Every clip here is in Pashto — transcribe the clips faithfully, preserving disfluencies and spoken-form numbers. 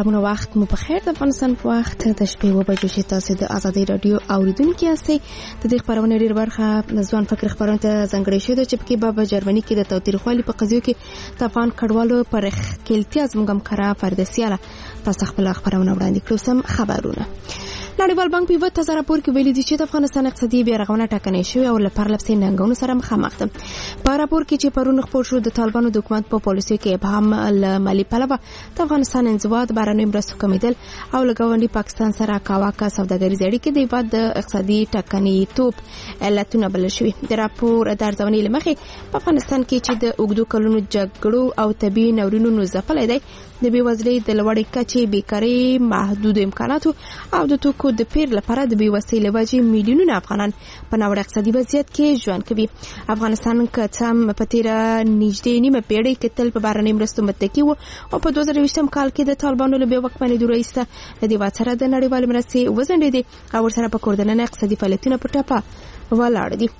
سلامونه وخت مو په خیر د افغانستان په وخت د شپې و بجو چې تاسو د ازادي رادیو اوریدونکو یاستئ د دې خبرونه ډیر برخه ځوان فکر خبرونه ته ځانګړې شوه چې په کې په جرمني کې د توتیرخوالي په قضیو کې د افغان کډوالو پر خلتیا زموږ کړه فردسیاله تاسو خپل خبرونه وړاندې کړو سم خبرونه نړیوال بانک په وخت راپور کې ویلي دی چې د افغانستان اقتصادي بیارغونه ټاکنې شوې او لپاره لپسې ننګونو سره مخامخ ده په راپور کې چې پرون خپور شو د طالبانو د حکومت په پالیسي کې ابهام مالی پلوه د افغانستان انزوا د بهرنیو مرستو کمیدل او لګاونډي پاکستان سره کاواکه سوداګریز اړیکې د هیواد د اقتصادي ټاکنې توپ علتونه بلل شوې د راپور د ارزونې لمخې په افغانستان کې چې د اوږدو کلونو جګړو او طبي ناورینونو ځپلې دی د بیوزلۍ د لوړې کچې بیکاري محدود امکاناتو او د توکو د پیر لپاره د بیوسۍ لوجې میلیونونه افغانان په ناوړه اقتصادي وضعیت کې ژوند کوي افغانستان کتم په تیر نږدې نیمه پیړۍ کې تل په بهرنیو مرستو متکی و او په دوه زره ویشتم کال کې د طالبانو له بیوقفانې دوریسته د دې وڅره د نړیوال مرستې وزنډېدې او ورسره په کوردننه اقتصادي فعالیتونه په ټاپه ولاړ دي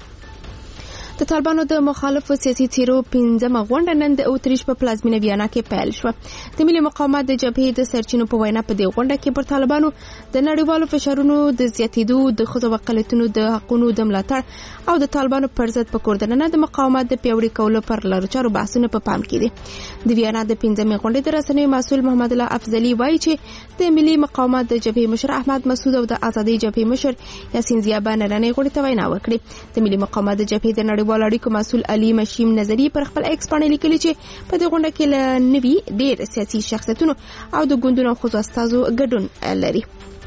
د طالبانو د مخالفو سیاسي څیرو پنځمه غونډه نن د اوتریش په پلازمینه ویانا کې پیل شوه د ملي مقاومت د جبهې د سرچینو په وینا په دې غونډه کې پر طالبانو د نړیوالو فشارونو د زیاتېدو د ښځو وکالتونو د حقونو د ملاتړ او د طالبانو پر ضد په کوردننه د مقاومت د پیاوړي کولو پر لارو چارو بحثونه په پام کې دي د ویانا د پنځمې غونډې د رسنیو مسؤل محمد الله افضلي وایي چې د ملي مقاومت د جبهې مشر احمد مسعود او د آزادۍ جبهې مشر یاسین زیابا نننۍ غونډې ته وینا وکړه د ملي مقاومت د جبهې د نړیوال اړیکو مسؤل علي مشیم نظری پر خپل ایکس باندې لیکلي چې په دې غونډه کې له نوي ډېر سیاسي شخصیتونو او د ګوندونو خصوصي استازو ګډون لري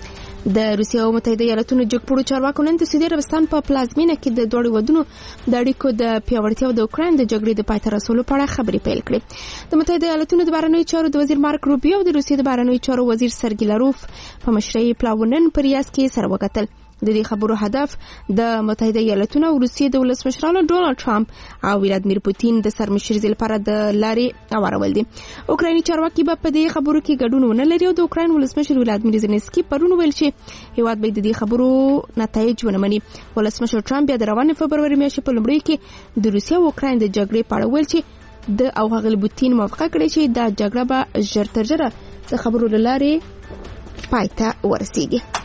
د روسیې او متحده ایالاتونو جګپوړو چارواکو نن د سعودي عربستان په پلازمینه کې د دوړو ودونو د اړیکو د پیاوړتیا او د اوکراین د جګړې د پای ته رسولو په اړه خبرې پیل کړې د متحده ایالاتونو د بهرنیو چارو د وزیر مارک روبیو او د روسیې د بهرنیو چارو وزیر سرګی لاروف په مشرۍ پلاونن پر ریاض کې سره وکتل د دې خبرو هدف د متحده ایالاتونو او روسیې د ولسمشرانو ډونالد ټرمپ او ولادیمیر پوتین د سرمشرۍ لپاره د لارې اورول دي اوکرایني چارواکي په دې خبرو کې ګډون ونه لري او د اوکراین ولسمشر ولادیمیر زيلنسکي پرون ویل چې هیواد به د دې خبرو نتایج ونه مني ولسمشر ټرمپ بیا د روانې فبروري میاشتې په لومړۍ کې د روسیې او اوکراین د جګړې په اړه ویل چې د او هغه پوتین موافقه کړې چې دا جګړه به ژر تر ژره د خبرو لارې پای ته ورسیږي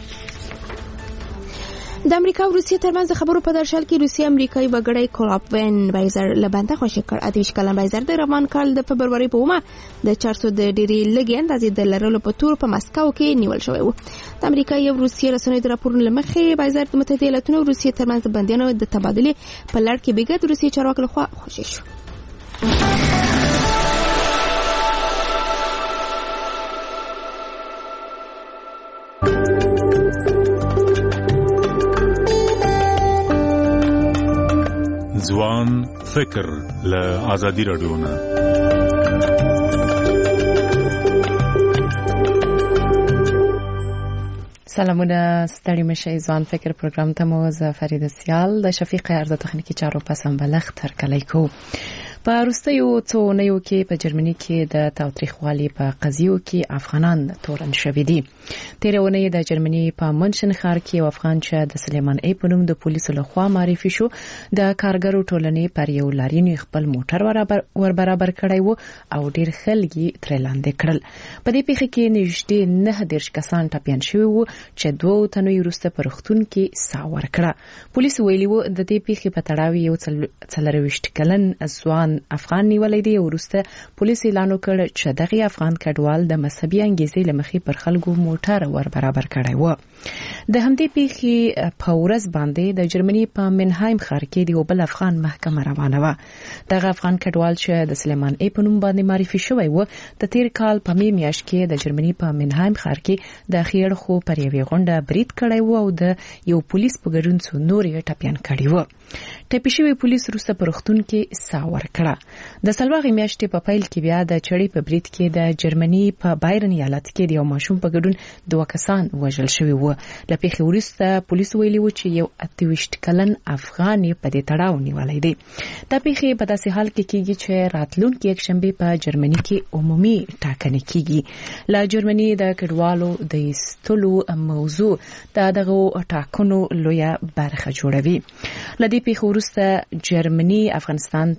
د امریکا او روسیې ترمنځ د خبرو په درشل کې روسیې امریکایي وګړی کولابوین بایزر لبنده خوشی کړ اتیش کلن بایزر د روان کال د فبروري په اومه د چهار سوه د ډېری لګي اندازې د لرلو په تور په مسکو کې نیول شوی و د امریکایي او روسیې رسنیو د راپورونو لمخې بایزر د متحده ایالاتونو او روسیې ترمنځ د بندیانو د تبادلې په لړ کې بیګا د روسیې چارواکو لخوا خوشی شو ځوان فکر له آزادي رادیو نه سلامونه ستړي مشه ځوان فکر پروګرام ته مو زه فرید سیال د شفیق ارزه تخنیکی چارو په سمبلغ تر کلی کو په وروستیو څو اونیو کې په جرمني کې د تاوتریخوالي په قضیو کې افغانان تورن شوي دي تیر اونۍ د جرمني په منشن ښار کې یو افغان چې د سلیمان ای په نوم د پولیسو لخوا معرفي شو د کارګرو ټولنې پر یو لارین خپل موټر ور برابر کړی و او ډیر خلک ترې لاندې کړل په دې پیښه کې نږدې نه دېرش کسان ټپیان شوي وو چې دوه تنو وروسته په روغتون کې ساه ورکړه پولیس ویلي وو د دې پیښې په تړاو یو څلرویشت کلن ځوان افغان نیولې دی ورسته پولیس اعلان وکړ چې دغه افغان کډوال د مذهبي انګیزې لمخې پر خلکو موټر ور برابر کړی و د همدې پیښې په ورځ باندې د جرمني په منهایم ښار کې د بل افغان محکمه روانه و دغه افغان کډوال چې د سلیمان ای په نوم باندې معرفي شوی و د تیر کال په می میاشت کې د جرمني په منهایم ښار کې د خیر خو پر یوې غونډه برید کړی و او د یو پولیس په ګډون څو نور یې ټپیان کړي و ټپي شوی پولیس وروسته په روغتون کې ساه ورکړه د سلواغې میاشتې په پیل کې بیا د چړې په برید کې د جرمني په بایرن ایالت کې د یو ماشوم په ګډون دوه کسان وژل شوي وو له پیښې وروسته پولیس ویلي و چې یو اتهویشت کلن افغان په دې تړاو نیولی دی دا پیښې په داسې حال کې کېږي چې راتلونکي یکشنبې په جرمني کې عمومي ټاکنې کېږي له جرمني د کډوالو د ایستلو موضوع د دغه ټاکنو لویه برخه جوړوي له دې پیښې وروسته جرمني افغانستان ته د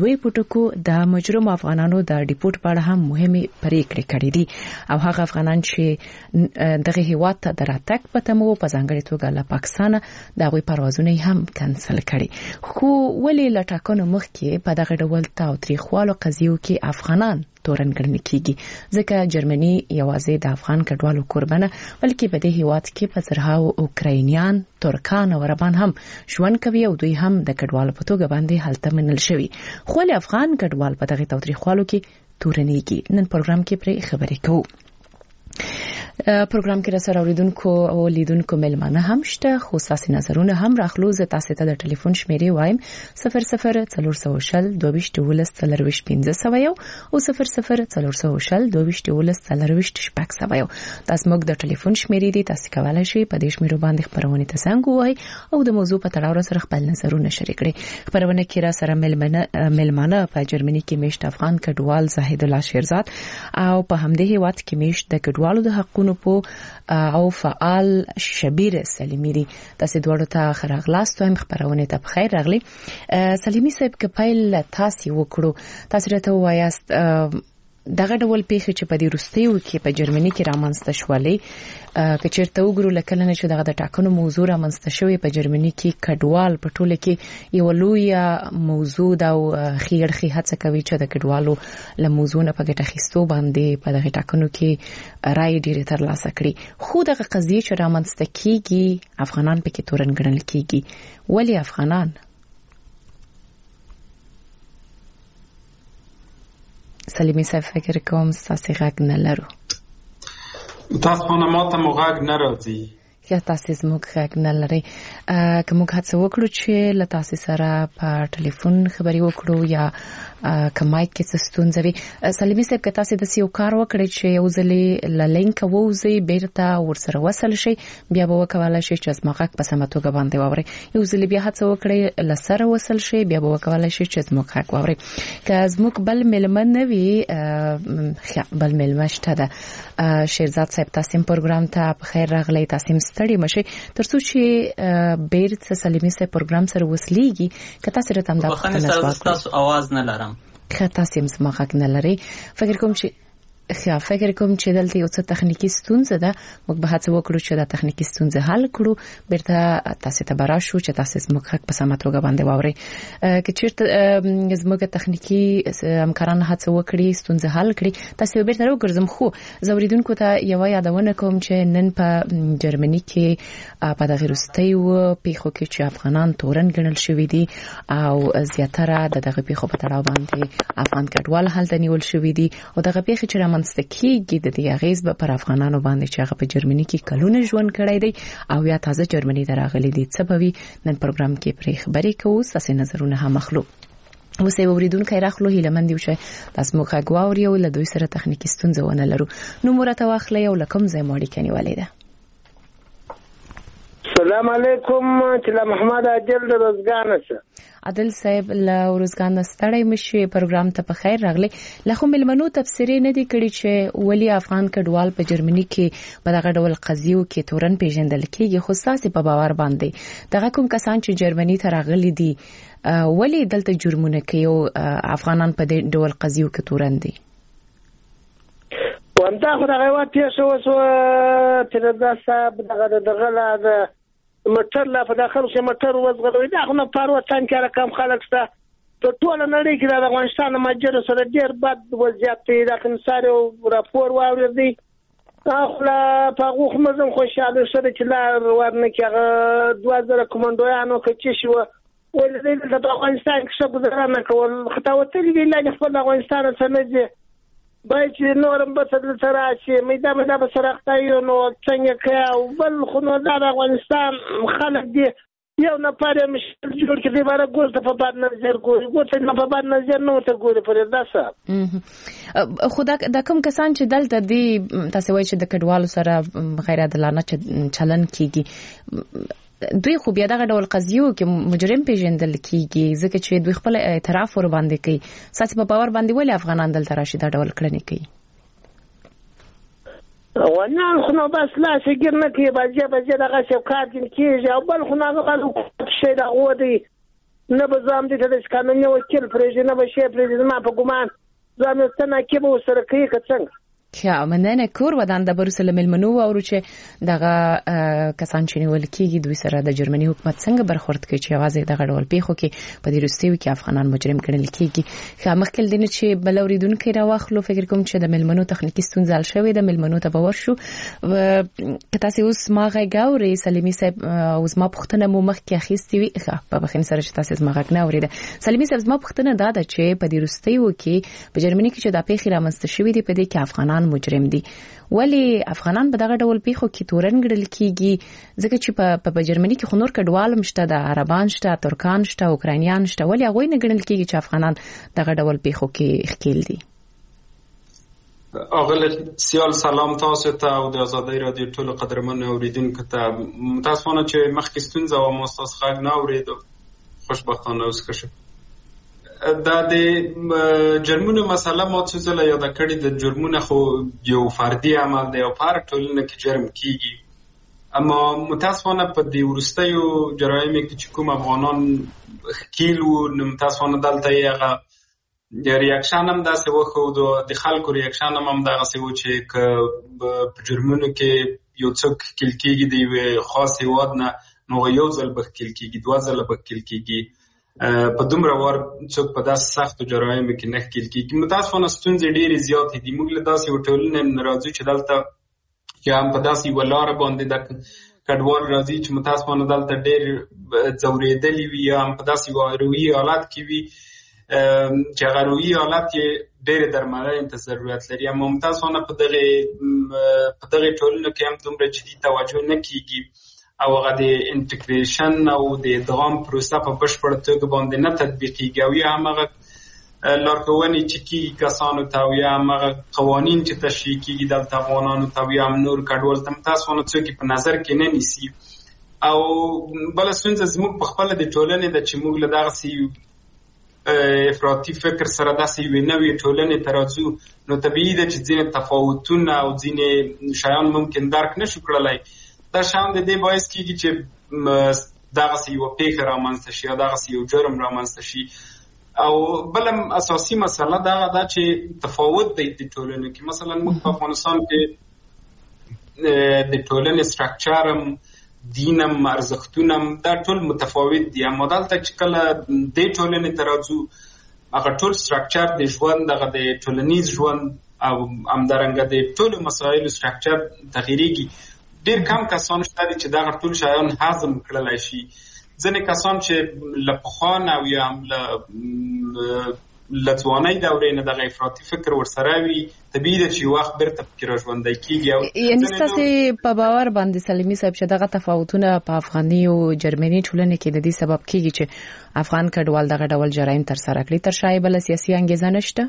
دوی پټکو د مجرم افغانانو د ډیپورت په اړه هم مهمه پریکړه کړې دي او هغه افغانان چې دغه هیواد ته دراتک پته مو په ځانګړي توګه له پاکستان د غوي پروازونه هم کانسل کړي خو ولې لټاکنو مخ کې په دغه ډول تاوتریخوالو قضیو کې افغانان تورن ګڼل کیږي ځکه جرمني یوازې د افغان کډوالو قربانه بلکې په دې هیواد کې په زرهاو اوکراینیان ترکان او عربان هم ژوند کوي او دوی هم د کډوالو په توګه باندې هلته منل شوی خو له افغان کډوال په دغه تاوتریخوالو کې تورنېږي نن پروګرام کې پرې خبرې کوو پروګرام کې راسره اوریدونکو او لیدونکو ملمانه هم شته خو تاسو نظرونه هم راخلو زه تاسو ته د ټلیفون شمیرې وایم صفر صفر څلور سوه شل دوه ویشت ولس څلرویشت پنځه سوه یو او صفر صفر څلور سوه شل دوه ویشت ولس څلرویشت شپږ سوه یو تاسو موږ د ټلیفون شمیرې دي تاسو کولای شئ په دې شمیرو باندې خبرونه ته څنګه وای او د موضوع په تړاو سره خپل نظرونه شریک کړئ خبرونه کې راسره ملمانه ملمانه په جرمني کې میشت افغان کډوال زاهد الله شیرزاد او په همدې هیواد کې میشت د کډوالو د حقوقو په او فعال شبیر سلیمی دي تاسو دوړو ته خراغلاست هم خبرونه ته بخیر راغلی سلیمی صاحب کپایل تاسو وکړو تاسو راته وایاست دغه ډول پیښه چې په دې روستیو کې په جرمني کې رامنځته شولې که چیرته وګورو لکه نه چې دغه د ټاکنو موضوع رامنځته شوی په جرمني کې کډوال په ټوله کې یو لوی موضوع دا او خیرخي هڅه کوي چې د کډوالو له موضوع نه په ګټه اخیستو باندې په دغه ټاکنو کې رائے ډیره ترلاسه کړي خو دغه قضیه چې رامنځته کیږي افغانان پکې تورن ګڼل کیږي ولی افغانان سلیمی صاحب فکر کوم تاسو غږ نه لرو تاسو نه ماته مو غږ نه راځي یا تاسو زموږ غږ نه لري که موږ هڅه وکړو چې له تاسو سره په ټلیفون خبري وکړو یا کمای کې څه ستونزه وي سلیمی صاحب که تاسو د سیو کار وکړئ چې یو ځلې ل لینک ووزي بیرته ورسره وصل شي بیا به وکولای شي چې زموږ په سمه توګه باندې واوري یو ځلې بیا هڅه وکړئ ل سره وصل شي بیا به وکولای شي چې زموږ واوري که زموږ بل ملمن نه وي بل ملمن شته ده شیرزاد صاحب تاسو پروګرام ته په خیر راغلی تاسو ستړي مشي ترڅو چې بیرته سلیمی صاحب پروګرام سره وصلېږي که تاسو راته هم دا خپل تاسو आवाज نه لرم خطا سیم زماغک نه لري فکر کوم چې خیا فکر کوم چې دلته یو څه تخنیکی ستونزه ده موږ به هڅه وکړو چې دا تخنیکی ستونزه حل کړو بیرته تاسو ته برا شو چې تاسو زموږ په سمه توګه باندې واوري که چیرته زموږ تخنیکی همکاران هڅه وکړي ستونزه حل کړي تاسو بیرته راوګرځم خو زوریدونکو ته یو یادونه کوم چې نن په جرمني کې په دغه روستیو پیښو کې چې افغانان تورن ګڼل شوې دي او زیاتره د دغه پیښو په تړاو باندې افغان کډوال هلته نیول شوې دي او دغه پیښې چې منستکیږي د دې اغیز به پر افغانانو باندې چې هغه په جرمني کې کلونه ژوند کړی دی او یا تازه جرمني دراغلي دي څه به وي نن پروګرام کې پرې خبرې کوو تاسو نظرونه هم اخلو وسه وریدونکو راخلو هیله مند یو چې تاسو مو غواړی او له دوی سره تخنیکی ستونزه ونه لرو نو مرته واخلې او لکم ځای ماړی کني ولیده السلام علیکم چې محمد عادل روزګان شه عادل صاحب له روزګان ستړی مشي پروګرام ته په خیر راغلی لخوا ملمنو تفسیرې نه دي کړي چې ولی افغان کډوال په جرمني کې په دغه ډول قضیو کې تورن پیژندل کېږي خو تاسو په باور باندې دغه کوم کسان چې جرمني ته راغلي دي ولی دلته جرمونه کوي او افغانان په دې ډول قضیو کې تورن دي وانت خو دغه وته شو شو تر دا صاحب دغه دغه لا مټر لا په داخل کې مټر وزغلوي دا خو نه پاروتان کې رقم خلک سره ته ټول نړۍ کې د افغانستان ماجر سره ډیر بد وضعیت دی د کنسارو راپور واوریدي اخلا په غوخ مزم خوشاله سره چې لا ورنه کې دوه زره کومندویانو کې شو ولې د افغانستان کې څه گزارنه کول خطاوت دي لا خپل افغانستان سره نه باید چې نورم به سره سره چې میدا میدا به سره ختایو نو څنګه کوي بل خو نو د افغانستان خلک دی یو نه پاره مشکل جوړ کړي بار ګول ته په باد نظر ګوري ګوت نه په باد نظر نو ته ګوري پر داسه خدا د کوم کسان چې دلته دی تاسو وایي چې د کډوالو سره غیر عادلانه چلن کیږي دوی خو بیا دغه ډول قضیو کې مجرم پیژندل کیږي ځکه چې دوی خپل اعتراف ور باندې کوي ساتي په باور باندې ولې افغانان دلته راشي دا ډول کړنې کوي ونه خو نو بس لا فکر نه کوي باجه باجه دغه شوکات کیږي او بل خو نه غواړي شي دا ودی نه به ځام دي د قانوني وکیل پرېږدي نه به شي پرېږدي ما په ګمان ځام یې څه ناکیبه ورسره کوي که څنګه ښه مننه کور ودان د بروسل ملمنو او چې دغه کسان چې نیول کېږي دوی سره د جرمني حکومت څنګه برخورد کوي چې یوازې دغه ډول پیښو کې په دې وروستیو کې افغانان مجرم ګڼل کېږي ښه مخکې له دې چې بل اورېدونکي راواخلو فکر کوم چې د ملمنو تخنیکي ستونزه حل شوې ده ملمنو ته به ورشو که تاسې اوس ما غږ اورئ سلیمي صاحب او زما پوښتنه مو مخکې اخیستې وي ښه په بخښنې سره چې تاسې زما غږ نه اورېده سلیمي صاحب زما پوښتنه دا ده چې په دې وروستیو کې په جرمني کې چې دا پیښې رامنځته شوې دي په دې کې افغانان مجرم دي ولی افغانان په دغه ډول پیښو کې تورن ګڼل کیږي ځکه چې په په جرمني کې خنور کډوال مشته د عربان شته ترکان شته اوکراینیان شته ولی هغه نه ګڼل کیږي چې افغانان دغه ډول پیښو کې ښکیل دي اغل سیال سلام تاسو ته او د آزادۍ رادیو ټول قدرمن اوریدونکو ته متاسفانه چې مخکې ستونزه و مو تاسو خاګ نه اوریدو خوشبختانه اوس کښه دا د جرمونو مسله مو څه ځله یاد کړی د جرمونو خو یو فردي عمل دی او پر ټولنه کې جرم کیږي اما متاسفانه په دې ورستیو جرایم کې کوم افغانان کیلو متاسفانه دلته یې د ریاکشن هم داسې وخو د خلکو ریاکشن هم دغه څه و چې په جرمونو کې یو څوک کیل کیږي دی خاص هیواد نه نو یو ځل به کیل کیږي دوه ځله به کیل کیږي په دومره وار څوک په داسې سختو جرایم کې نه ښکیل کېږي متاسفانه ستونزې ډېرې زیاتې دي موږ له داسې یوه ټولنې نه راځو چې دلته یا هم په داسې یوه لاره باندې د کډوال راځي چې متاسفانه دلته ډېر ځورېدلي وي یا هم په داسې یوه روحي حالت کې وي چې هغه روحي حالت یې ډېرې درملنې ته ضرورت لري اما متاسفانه په دغې په دغې ټولنو کې هم دومره جدي توجه نه کېږي او هغه د انټیګریشن او د ادغام پروسه په بشپړه توګه باندې نه تطبیقېږي او یا هم هغه لارښوونې چې کېږي کسانو ته او یا هم هغه قوانین چې تشریح کېږي دلته افغانانو ته او یا هم نور کډوال ته متاسفانه څوک په نظر کې نه نیسي او بله ستونزه زموږ په خپله د ټولنې ده چې موږ له دغسې افراطي فکر سره داسې یوې نوې ټولنې ته راځو نو طبیعي ده چې ځینې تفاوتونه او ځینې شیان ممکن درک نه شو کړلی دا شان د دې باعث کېږي چې دغسې یوه پیښه رامنځته شي یا دغسې یو جرم رامنځته شي او بله اساسي مسله دغه ده چې تفاوت دی د ټولنو کې مثلا موږ په افغانستان کې د ټولنې سټرکچر هم دین هم ارزښتونه هم دا ټول متفاوت دي اما دلته چې کله دې ټولنې ته راځو هغه ټول سټرکچر د ژوند دغه د ټولنیز ژوند او همدارنګه د ټولو مسایلو سټرکچر تغییرېږي ډېر کم کسان شته دي چې دغه ټول شیان هضم کړلی شي ځینې کسان چې له پخوا نه او یا هم له ځوانۍ دورې نه دغه افراطي فکر ورسره وي طبیعي ده چې یو وخت بیرته پکې راژوندی کېږي یعنې ستاسې په باور باندې سلیمي صاحب چې دغه تفاوتونه په افغاني او جرمني ټولنې کې د دې سبب کېږي چې افغان کډوال دغه ډول جرایم ترسره کړي تر شا یې بله سیاسي انګېزه نشته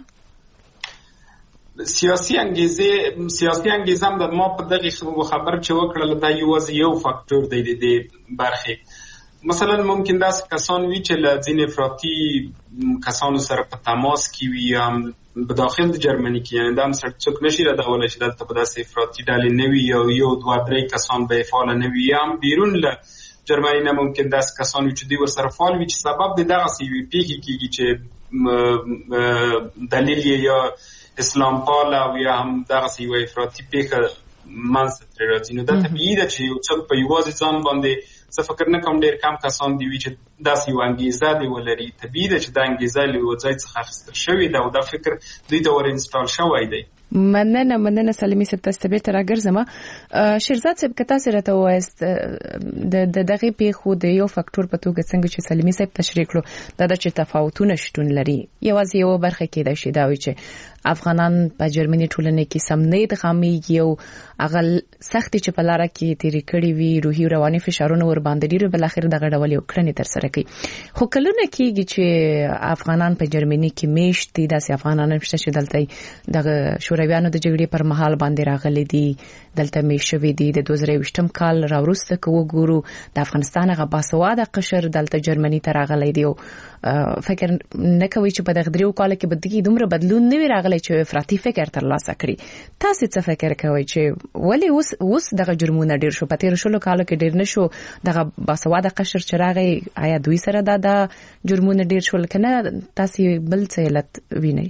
سیاسي انګیزه سیاسي انګیزه هم د ما په دغه خبر چې وکړل دا یوازې یو فاکټور دی د دې برخې مثلا ممکن داسې کسان وي چې له ځینې افراطي کسانو سره په تماس کې وي یا په داخل د جرمني کې یعنې دا هم سړی څوک نشي ردولی چې دلته په داسې افراطي ډلې نه وي یا یو دوه درې کسان به یې فعاله نه وي یا هم بیرون له جرمني نه ممکن داسې کسان وي چې دوی ورسره فعال وي چې سبب د دغسې یوې پیښې کېږي چې دلیل یې یا اسلام پال او یا هم دغسې یوه افراطي پیښه منځته ترې راځي نو دا طبیعي ده چې یو څوک په یوازې ځان باندې زه فکر نه کوم ډېر کم کسان دي وي چې داسې یوه انګیزه دې ولري طبیعي ده چې دا انګیزه له یوه ځای څخه اخیستل شوې ده او دا فکر دوی ته ور انسټال شوی دی مننه مننه سلیمي صاحب تاسو ته بیرته راګرځم شیرزاد صاحب که تاسو راته ووایاست د دغې پیښو د یو فاکټور په توګه څنګه چې سلیمي صاحب تشریح کړو دا ده چې تفاوتونه شتون لري یوازې یوه برخه کېدای شي دا وي چې افغانان په جرمني ټولنه کې سم نه ادغامېږي او هغه سختې چې په لاره کې تېرې کړې وي روحي او رواني فشارونه ورباندې ډېر بالاخره دغه ډول یو کړنې ترسره کوي خو کلونه کېږي چې افغانان په جرمني کې میشت دي داسې افغانان هم شته چې دلته دغه شورویانو د جګړې پر مهال باندې راغلي دي دلته می شوې دي د دوه زره ویشتم کال راوروسته کو ګورو د افغانستان غا باسواده قشر دلته جرمني ته راغلی دی فکر نه کوي چې په دغه دریو کال کې بدګي دومره بدلون نه وی راغلی چې افراطي فکر تر لاسه کړي تاسو څه فکر کوئ چې ولی اوس اوس دغه جرمونه ډیر شو په تیر شلو کال کې ډیر نشو دغه باسواده قشر چې راغی آیا دوی سره دا د جرمونه ډیر شول کنه تاسو بل څه علت وینئ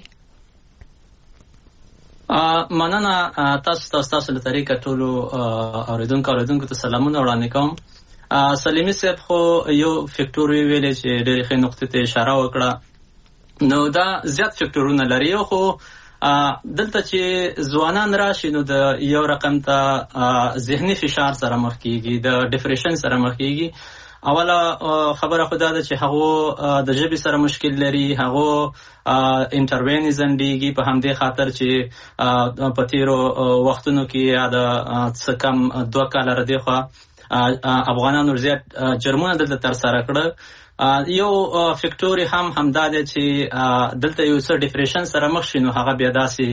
مننه تاسو تاسو له طریقه ټولو اوریدونکو اوریدونکو ته سلامونه وړاندې کوم سلیمی صاحب خو یو فیکټوري ویلې چې ډېرې ښې نقطې ته اشاره وکړه نو دا زیات فیکټورونه لري خو دلته چې ځوانان راشي نو د یو رقم ته ذهني فشار سره مخ کیږي د ډیپریشن سره مخ کیږي اوله خبره خدا ده چې هغه د ژبې سره مشکل لري هغه انټروینزم دیږي په همدې خاطر چې په تیرو وختونو کې دا څه کم دوه کال ردی خو افغانانو زیات جرمونه دلته تر سره کړ یو فیکټوري هم همدا ده چې دلته یو څه ډیپریشن سره مخ شي نو هغه بیا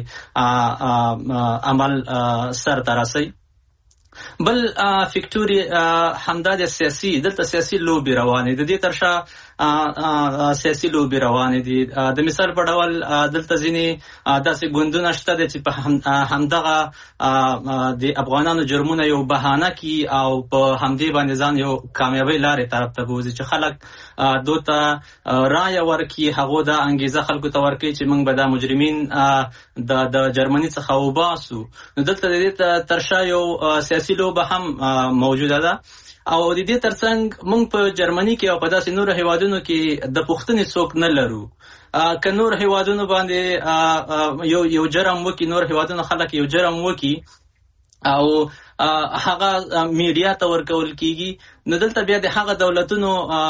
داسې عمل سر ته رسي بل فیکټوري همدا د سیاسي دلته سیاسي لوبي روانه دي د دې ترشا سیاسي لوبي روانه دي د مثال په ډول دلته ځینی داسې ګوندونه شته چې په همدغه د افغانانو جرمونه یو بهانه کی او په همدې باندې ځان یو کامیابی لارې طرف ته بوزي چې خلک دوته رای ورکي هغه د انګیزه خلکو ته ورکي چې موږ به د مجرمین د د جرمني څخه وباسو نو دلته د دې ترشا یو سیاسي لوبه هم موجوده ده او د دې ترڅنګ موږ په جرمني کې او په داسې نور هیوادونو کې د پښتني څوک نه لرو که نور هیوادونو باندې یو یو جرم وکي نور هیوادونو خلک یو جرم وکي او هغه میډیا ته ورکول کیږي نو دلته بیا د هغه دولتونو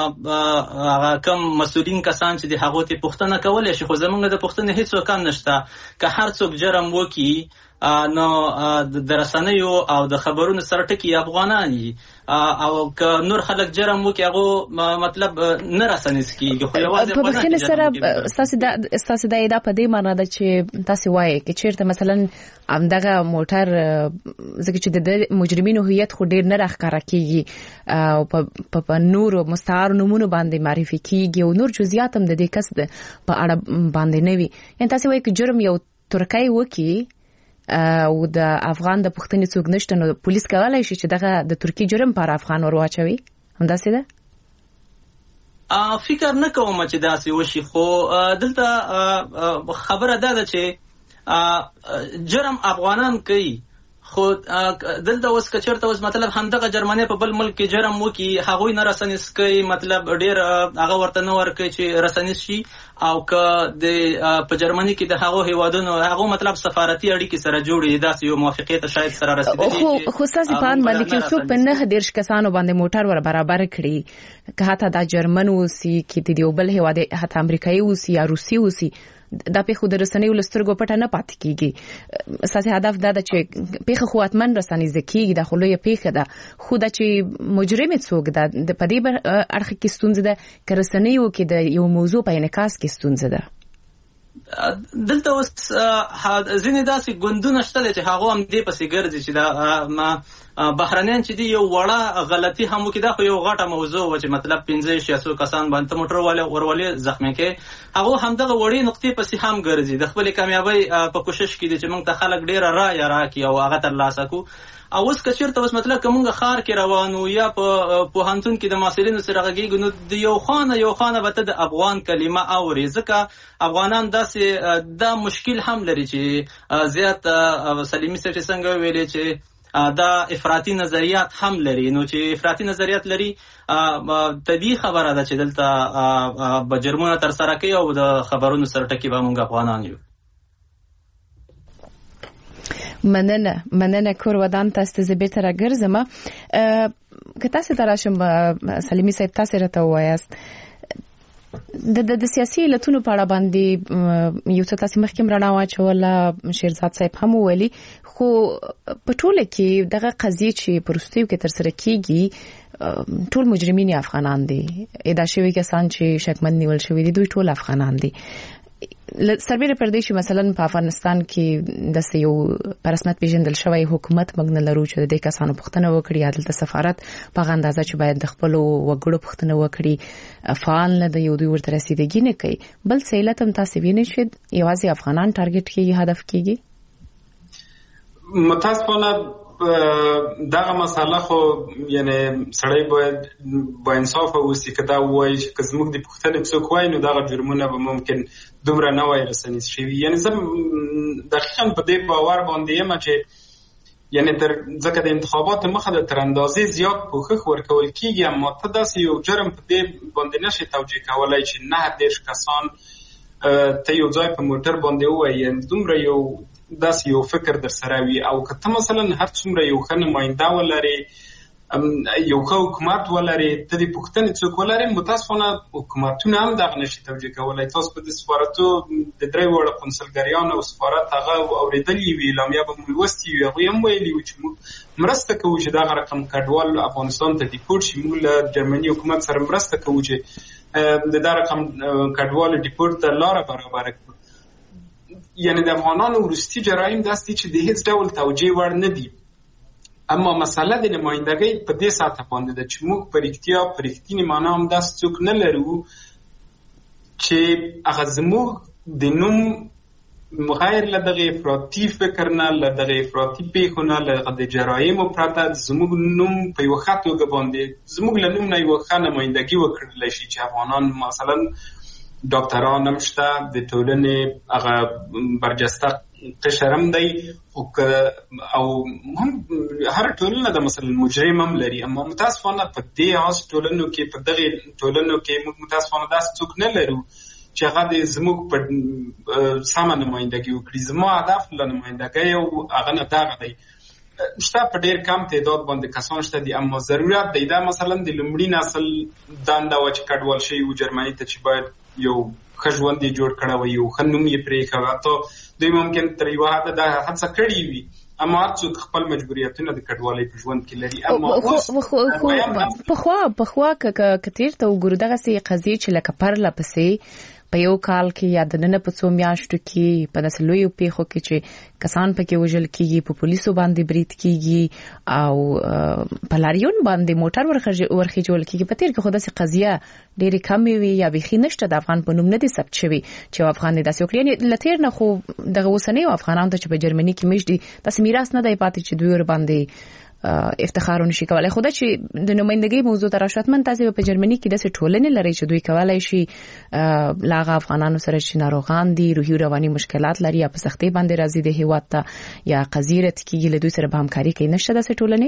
هغه کم مسؤلین کسان چې د هغه ته پښتنه کولای شي خو زمونږ د پښتنې هیڅ کم نشته که هر څوک جرم وکي نو د رسنیو او د خبرونو سره ټکی افغانان دي او که نور خلک جرم وکي هغه مطلب نه رسنیز کیږي خو یوازې په بخښنه سره اساسي د اساسي د ایدا په دې معنی ده چې تاسو وایي چې چیرته مثلا همدغه موټر زکه چې د مجرمینو هویت خو ډیر نه راخاره کیږي او په نور مستعار نمونه باندې معرفي کیږي او نور جزئیات هم د دې کس په اړه باندې نه وي یعنی تاسو وایي چې جرم یو ترکای وکي او د افغان د پښتني څوک نشته نو پولیس کولای شي چې دغه د ترکی جرم پر افغان ور واچوي همداسې ده فکر نه کوم چې داسې وشي خو دلته خبره ده چې جرم افغانان کوي خو دلته اوس کچرته اوس مطلب همدغه جرمني په بل ملک کې جرم وکي هغه نه رسنیس کوي مطلب ډیر هغه ورته نه ورکوي چې رسنیس شي او که د په جرمني کې د هغه هیوادونو هغه مطلب سفارتي اړیکې سره جوړي داسې یو موافقت شاید سره رسیدلی خو خو تاسو په ان باندې کې څوک په نه دیرش کسانو باندې موټر ور برابر کړي که حتی د جرمن وسی کې د یو بل هیواد حتی امریکایي وسی یا روسي وسی دا په خو د رسنیو لسترګو پټه نه پات کیږي اساسي هدف دا ده چې پیخه خو اتمن رسنۍ زکیږي د خلوی پیخه ده خو د چې مجرم څوک ده د پدې اړخ کې ستونزه ده که رسنیو کې د یو موضوع په انعکاس کې ستونزه ده دلته اوس ځینې داسې ګوندونه شته چې هغه هم دې پسې ګرځي چې دا بهرنیان چې دی یو وړه غلطي هم وکړي دا خو یو غټه موضوع و چې مطلب پنځه شیاسو کسان باندې موټر والے ورولې زخمي کې هغه هم دغه وړي نقطې پسې هم ګرځي د خپل کامیابی په کوشش کې دي چې موږ ته خلک ډیر رائے راکړي او هغه تر لاسه کو او اوس کچیرته اوس مطلب کومه خار کې روانو یا په پوهنتون کې د ماسلینو سره غږیږي نو د یو خانه یو خانه به د افغان کلمه اوري ځکه افغانان داسې دا مشکل هم لري چې زیات سلیمی صاحب څنګه ویلي چې دا افراطي نظریات هم لري نو چې افراطي نظریات لري طبیعي خبره ده چې دلته به جرمونه تر سره کوي او د خبرونو سره ټکی به موږ افغانان یو مننه مننه کور ودان تاسو زه بیرته راګرځم که تاسو تراشم سلیمی صاحب تاسو راته وایاست د د سیاسي علتونو په اړه باندې یو څه تاسو مخکې رڼا واچوله شیرزاد صاحب هم ویلي خو په ټوله کې دغه قضیه چې پرستیو کې تر سره کیږي ټول مجرمین افغانان دي ادا شوی کسان چې شکمن نیول شوی دي دوی ټول افغانان دي سربېره پر دې چې مثلا په افغانستان کې د یو په رسمیت پیژندل شوی حکومت موږ نه لرو چې د کسانو پوښتنه وکړي عدالت سفارت په اندازه چې باید د خپل وګړو پوښتنه وکړي فعال نه د یو دوی ورته رسیدګي نه کوي بل څه علت هم تاسو وینئ چې یوازې افغانان ټارګټ کیږي هدف کیږي متاسفانه دغه مسله خو یعنی سړی باید با انصاف اوسي که دا وایي چې که زموږ د پوښتنې څوک وایي نو دغه جرمونه به ممکن دومره نه وای رسنیز شوي. یعنی زه دقیقا په دې باور باندې یم چې یعنی تر ځکه د انتخاباتو مخه د تر اندازې زیات کوښښ ورکول کېږي، اما ته داسې یو جرم په دې باندې نشي توجیه کولی چې نه دېرش کسان ته یو ځای په موټر باندې ووایي. یعنې دومره یو داسې یو فکر در سره وي او که ته مثلا هر څومره یو ښه نماینده ولرې یو ښه حکومت ولرې ته د پوښتنې څوک ولرې متاسفانه حکومتونه هم دغه نشي توجیه کولی. تاسو په د سفارتو د درې واړه قونسلګریانو او سفارت هغه اورېدلي وي اعلامیه به مو لوستي وي هغوی هم ویلي وو چې موږ مرسته کوو چې دغه رقم کډوال افغانستان ته ډیپورټ شي. موږ له جرمني حکومت سره مرسته کوو چې د دا رقم کډوال ډیپورټ ته لاره برابره کړو. یعنی د افغانانو وروستي جرایم داسې دي چې د هیڅ ډول توجیه وړ نه دي، اما مسله د نمایندګۍ په دې سطح باندې ده چې موږ په رښتیا په رښتینې معنا هم داسې څوک نه لرو چې هغه زموږ د نوم غیر له دغه افراطي فکر نه له دغه افراطي پیښو نه له د جرایمو پرته زموږ نوم په یوه ښه توګه باندې زموږ له نوم نه یوه ښه نمایندګي وکړلی شي چې افغانان مثلا ډاکټران هم شته، د ټولنې هغه برجسته قشر هم دی او هم هر ټولنه د مثلا مجرم هم لري، اما متاسفانه په دې هاس ټولنو کې په دغه ټولنو کې موږ متاسفانه داسې څوک نه لرو چې هغه د زموږ په سمه نمایندګي وکړي. زما هدف له نمایندګۍ او هغه نه دغه دی. شته په ډېر کم تعداد باندې کسان شته دي، اما ضرورت دی دا مثلا د لومړي نسل دنده وه چې کډوال شوي وو جرمني ته چې باید یو ښه ژوند یې جوړ کړی وي، یو ښه نوم یې پرې کړی. حتی دوی ممکن تر یوه حده دا هڅه کړې وي، اما هر څوک خپل مجبوریتونه د کډوالۍ په ژوند کې لري. اما پخوا پخوا که تېر ته وګورو دغسې قضیې چې لکه پرله پسې په یو کال کې یا د نن په څو میاشتو کې په داسې لویو پیښو کې چې کسان پکې وژل کېږي، په پولیسو باندې برید کېږي او په لاریون باندې موټر ورخیجول کېږي، په تېر کې خو داسې قضیه ډېرې کمې وي یا بیخي نشته د افغان په نوم نه دي ثبت شوي چې افغان دې داسې وکړي. یعنې له تېر نه خو دغه اوسنیو افغانانو ته چې په جرمني کې مېشت دي داسې میراث نه دی پاتې چې دوی ورباندې افتخار نشي کولای. خو دا چې د نمائندګۍ موضوع ته راشو حتمن تاسو په جرمني کې داسې ټولنې لري چې دوی کولای شي لاغه افغانانو سره چې ناروغان دي، روحي رواني مشکلات لري یا په سختۍ باندې راځي د هیواد ته یا قضیرت کېږي له دوی سره به همکاري کوي. نشته داسې ټولنې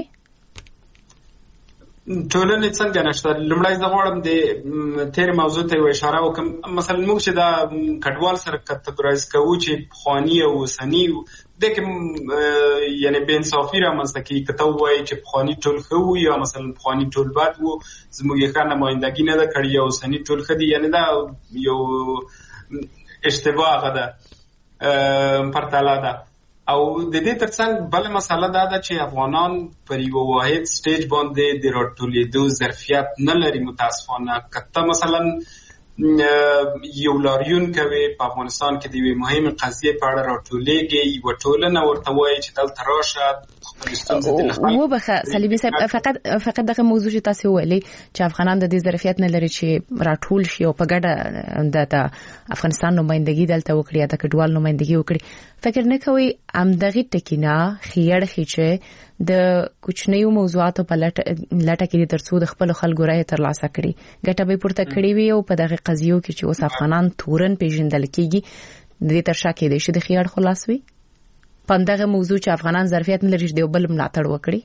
ټولنې څنګه نشته؟ لومړی زه غواړم د تېرې موضوع ته یوه اشاره وکړم. مثلا موږ چې دا کډوال سره کټګورایز کوو چې پخواني او اوسني دې کې یعنی بې انصافي رامنځته کېږي. که ته ووایې چې پخواني ټول ښه وو یا مثلا پخواني ټول بد وو، زموږ یې ښه نمایندګي نه ده کړې، یا اوسني ټول ښه دي، یعنی دا یو اشتباه هغه ده پرتله ده. او د دې ترڅنګ بل مسله دا ده چې افغانان پر یو واحد سټیج باندې د راټولېدو ظرفیت نه لري متاسفانه. که ته مثلا یو لاریون کوي په افغانستان کې د یوې مهمې قضیې په اړه راټولېږي، یوه ټولنه ورته وایي چې دلته راشه خپلې ستونزې وبخښه سلیمي صاحب، فقط فقط دغه موضوع چې تاسو ویلې چې افغانان د دې ظرفیت نه لري چې راټول شي او په ګډه د افغانستان نمائندګي دلته وکړي یا د کډوال نمائندګي وکړي، فکر نه کوي همدغه ټکینه خیړ خېچه د کوچنیو موضوعاتو په لټه کې ترڅو د خپل خلکو رائے ترلاسه کړي ګټه به پورته کړي وي او په دغه قضیو کې چې اوس افغانان تورن پیژندل کېږي د دې ترشا کې د شي د خیړ خلاص وي په دغه موضوع چې افغانان ظرفیت نه لري د بل ملاتړ وکړي.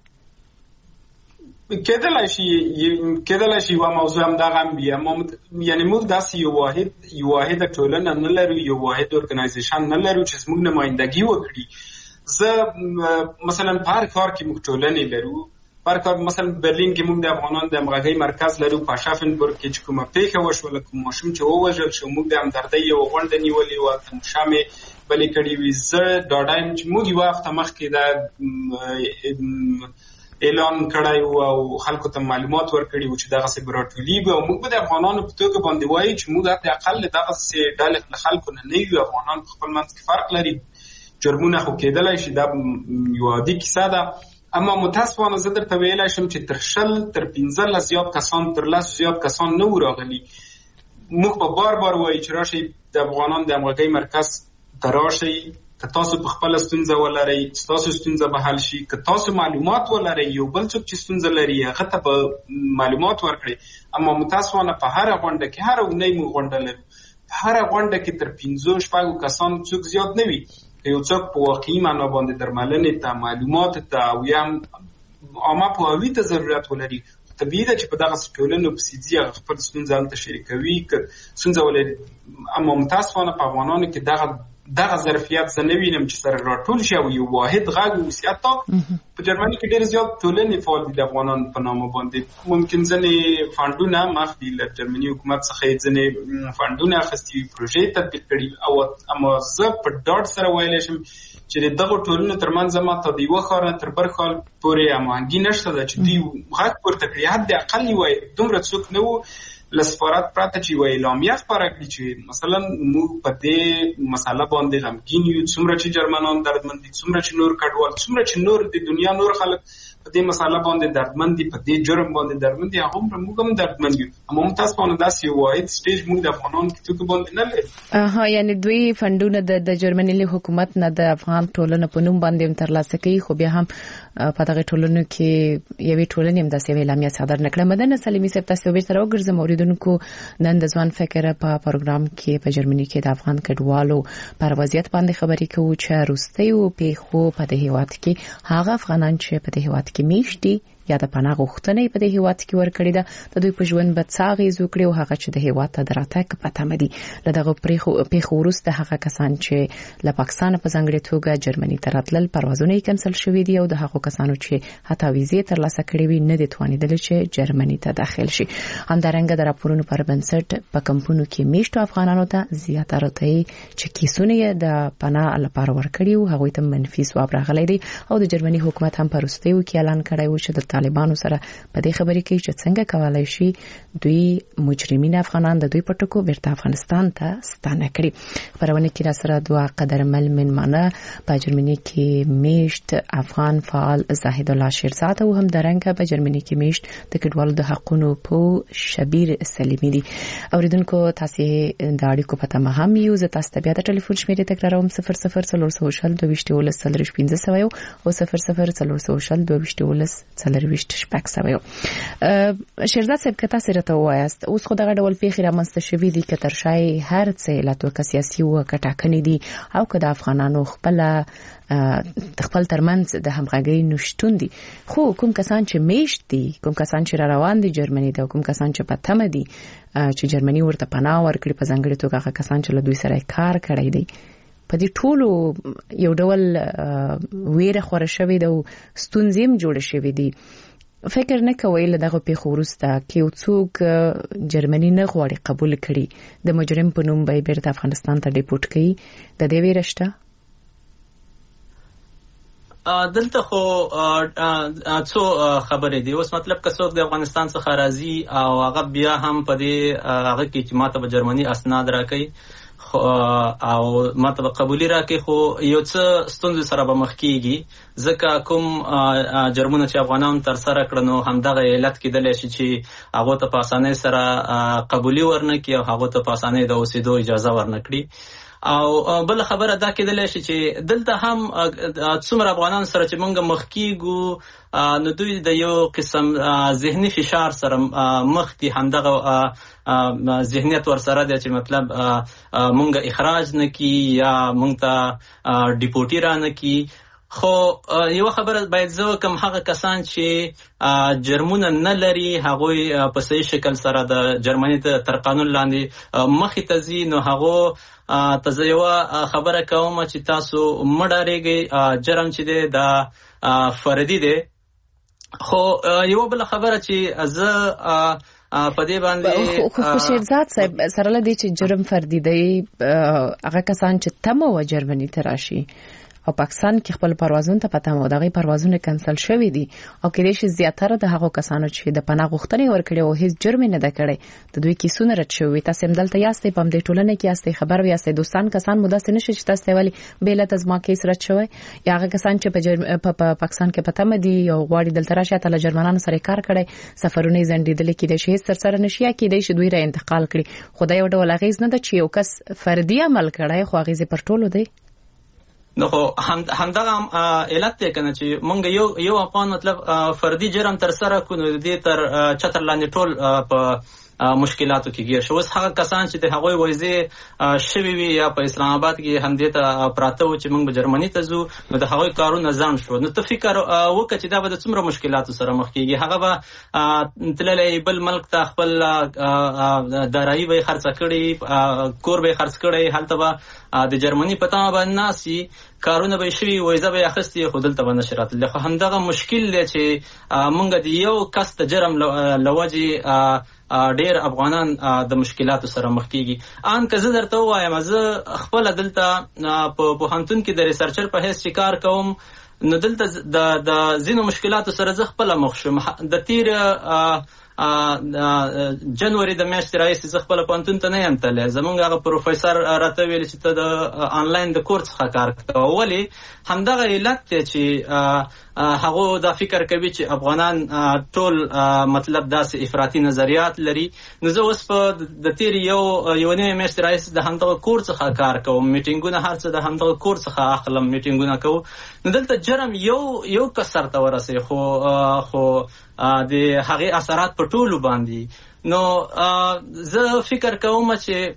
کېدلای شي کېدلای شي یوه موضوع هم دغه هم وي، اما یعنې موږ داسې یو واحد یو واحده ټولنه نه لرو، یو واحد ارګنایزیشن نه لرو چې زموږ نمایندګي وکړي. زه مثلا په هر کار کې موږ ټولنې لرو. په هر کار مثلا برلین کې موږ د افغانانو د همغږۍ مرکز لرو. په اشافنبورګ کې چې کومه پیښه وشوله، کوم ماشوم چې ووژل شو، موږ د همدردۍ یوه غونډه نیولې وه، هلته مو شمې بلې کړې وې. زه ډاډه یم چې موږ یوه هفته مخکې د اعلان کړی او خلکو ته معلومات ورکړي او چې دغه څه براټولیږي او موږ به د افغانانو په توګه باندې وایو چې موږ د اقل دغه څه ډلې خلکو نه نه یو. افغانان په خپل منځ کې فرق لري، جرمونه خو کېدلای شي، دا یو عادي کیسه ده. اما متاسفانه زه درته ویلی شم چې تر شل تر پنځلس زیات کسان تر لس زیات کسان نه و راغلي. موږ په بار بار وایو چې راشئ د افغانانو د همغږۍ مرکز ته راشئ، که تاسو په خپله ستونزه ولرئ ستاسو ستونزه به حل شي، که تاسو معلومات ولرئ یو بل څوک چې ستونزه لري هغه ته به معلومات ورکړئ. اما متاسفانه په هره غونډه کې هره اونۍ موږ غونډه لرو، په هره غونډه کې تر پنځو شپږو کسانو څوک زیات نه وي. یو څوک په واقعي معنا باندې درملنې ته معلومات ته او یا عامه پوهاوي ته ضرورت ولري، طبیعي ده چې په دغه ټولنو پسې ځي هغه خپل ستونزه هلته شریکوي که ستونزه ولري. اما متاسفانه په افغانانو کې دغه دغه ظرفیت زه نه وینم چې سره راټول شي او یو واحد غږ واوسي. حتی په جرمني کې ډېر زیات ټولنې فعال دي د افغانانو په نامه باندې. ممکن ځینې فنډونه مخکې له جرمني حکومت څخه یې ځینې فنډونه اخیستي، پروژې تطبیق کړي او اما زه په ډاډ سره ویلی شم چې د دغو ټولنو ترمنځ ما ته د یوه ښار نه تر بل ښار پورې هماهنګي نشته ده چې دوی غږ پورته کړي. حد اقل یې وایي دومره څوک نه وو له سفارت پرته چې یوه اعلامیه خپاره کړي چې مثلا موږ په دې مسله باندې غمګین یو، څومره چې جرمنان دردمند دي، څومره چې نور کډوال، څومره چې نور د دنیا نور خلک په دې مسله باندې دردمند دي، په دې جرم باندې دردمند دي، هغومره موږ هم دردمند یو. اما متاسفانه داسې یو واحد سټیج موږ د افغانانو په توګه باندې نه لرو. ها یعنی دوی فنډونه د د جرمني له حکومت نه د افغان ټولنې په نوم باندې ترلاسه کوي، خو بیا هم په دغه ټولنو کې یوې ټولنې هم داسې اعلامیه صادر نه کړه. مدنه سلیمي صاحب تاسو به سره وګرځم اوریدونکو نن د ځوان فکر په پروګرام کې په جرمني کې د افغان کډوالو پر وضعیت باندې خبرې کوو چې وروستیو پیښو په دې هیواد کې هغه افغانان چې په دې هیواد کې میشت دي یا د پناه غوښتنې په دې هیواد کې ورکړي ده د دوی په ژوند به څه اغېز وکړي او هغه چې د هیواد ته د راتګ په تمه دي. له دغه پیښو وروسته هغه کسان چې له پاکستان په ځانګړې توګه جرمني ته راتلل پروازونه یې کنسل شوي دي او د هغو کسانو چې حتی ویزې ترلاسه کړې وي نه دي توانېدلی چې جرمني ته داخل شي. همدارنګه د راپورونو پر بنسټ په کمپونو کې میشتو افغانانو ته زیاتره ته چې کیسونه یې د پناه لپاره ورکړي او هغوی ته منفي ځواب راغلی دی او د جرمني حکومت هم په وروستیو کې اعلان کړی و چې د طالبانو سره په دې خبرې کې چې څنګه کولای شي دوی مجرمین افغانان د دوی په ټکو بیرته افغانستان ته ستانه کړي. خبرونه کې را سره دوه قدرمل منمنه په جرمني کې میشت افغان فعال زاهد الله شیرزاد او هم درنګ په جرمني کې میشت د کډوالو د حقونو په شبیر سلیمی دي. اوریدونکو تاسو د اړیکو په تمه هم یو زه تاسو ته بیا د ټلیفون شمیرې تکراروم صفر صفر څلور سوشل دوه ویشت ولس څلور پنځه سوه او صفر صفر څلور سوشل دوه ویشت ولس څلور ویشت شپږ سوه. شیرزاد صاحب که تاسو راته وایاست اوس خو دغه ډول پیښې رامنځته شوي دي که تر شای هر څه علت وکړه سیاسي وکړه ټاکنې دي او که د افغانانو خپله خپل ترمنځ د همغږۍ نشتون دي، خو کوم کسان چې میشت دي، کوم کسان چې را روان دي جرمني ته، کوم کسان چې په تمه دي چې جرمني ورته پناه ورکړي په ځانګړې توګه هغه کسان چې له دوی سره کار کړی دی، په دې ټولو یو ډول ویره خوره شوې ده او ستونزې هم جوړې شوې دي. فکر نه کوئ له دغه پیښو وروسته کې یو څوک جرمني نه غواړي قبول کړي د مجرم په نوم به یې بیرته افغانستان ته ډیپورټ کړي، د دې ویره شته؟ دلته خو څو خبرې دي. اوس مطلب که څوک د افغانستان څخه راځي او هغه بیا هم په دې هغه کې چې ماته به جرمني اسناد راکوي او ماته به قبولي راکوي، خو یو څه ستونزې سره به مخ کېږي ځکه کوم جرمونه چې افغانانو ترسره کړه نو همدغه علت کېدلی شي چې هغو ته په اسانۍ سره قبولي ورنه کړي او هغو ته په اسانۍ د اوسېدو اجازه ورنه کړي. او بل خبره دا کېدلی شي چې دلته هم څومره افغانان سره چې موږ مخ کېږو نو دوی د یو قسم ذهني فشار سره مخ دي، همدغه ذهنیت ورسره دی چې مطلب موږ اخراج نه کړي یا موږ ته ډیپورټي را نه کړي. خو یو خبره باید زه وکړم، هغه کسان چې جرمونه نه لري هغوی په صحیح شکل سره د جرمني تر قانون لاندې مخې ته ځي، نو هغو ته زه یوه خبره کوم چې تاسو مه ډارېږئ، جرم چې دی دا فردي دی. خو یوه بله خبره چې زه په دې باندې خو شیرزاد صاحب سره له دې چې جرم فردي دی، هغه کسان چې تمه و جرمني ته راشي او پاکستان کې خپل پروازونه ته پته مو دغه پروازونه کنسل شوې دي او کله چې زیاتره د هغو کسانو چې د پناه غوښتنې ورکړي او هیڅ جرم نه ده کړی د دوی کیسونه رد شوی. تاسو هم دلته یاستئ په دې ټولنه کې یاستئ خبر یاستئ دوستان کسان مو داسې نشي چې تاسو ویلي بیل تزما کیس رد شوی یا هغه کسان چې په پاکستان کې پته مدي او غواړي دلته راشي ته له جرمنانو سره کار کړي سفرونه زندیدل کې د شي سرسره نشي کې د شي دوی را انتقال کړي. خدای یو ډول غیز نه ده چې یو کس فردي عمل کړي خو غیز پر ټولو دی. نو همدغه علت دی کنه چې مونږ یو یو افغان مطلب فردي جرم تر سره کو نو دې تر چتر لاندې ټول په مشکلاتو کې ګیر شو. اوس هغه کسان چې د هغوی وایزه شوی وي یا په اسلام آباد کې هم دې ته پراته و چې موږ به جرمني ته ځو نو د هغوی کارونه ځان شو. نو ته فکر وکړه چې دا به د څومره مشکلاتو سره مخ کېږي. هغه به تللی بل ملک ته خپل دارایي به یې خرڅه کړي کور به یې خرڅ کړی هلته به د جرمني په تمه به ناسي کارونه به شوي وایزه به یې اخیستې خو دلته به نشي راتللی. خو همدغه مشکل دی چې موږ د یو کس د جرم له وجې ډېر افغانان د مشکلاتو سره مخ کېږي. ان که زه درته ووایم زه خپله دلته په پوهنتون کې د ریسرچر په حیث چې کار کوم نو دلته د د ځینو مشکلاتو سره زه خپله مخ شوم. د تیر جنوري د میاشتې راهیسې زه خپله پوهنتون ته نه یم تللی. زمونږ هغه پروفیسر راته ویل چې ته د آنلاین د کور څخه کار کوه. ولې همدغه علت دی چې هغه دا فکر کوي چې افغانان ټول مطلب داسې افراطي نظریات لري. نو زه اوس په د تیر یو یو نیمه میاشتې راهیسې د همدغه کور څخه کار کوم میټینګونه هر څه د همدغه کور څخه اخلم میټینګونه کوو. نو دلته جرم یو یو کس سرته ورسوي خو خو د هغې اثرات په ټولو باندې. نو زه فکر کوم چې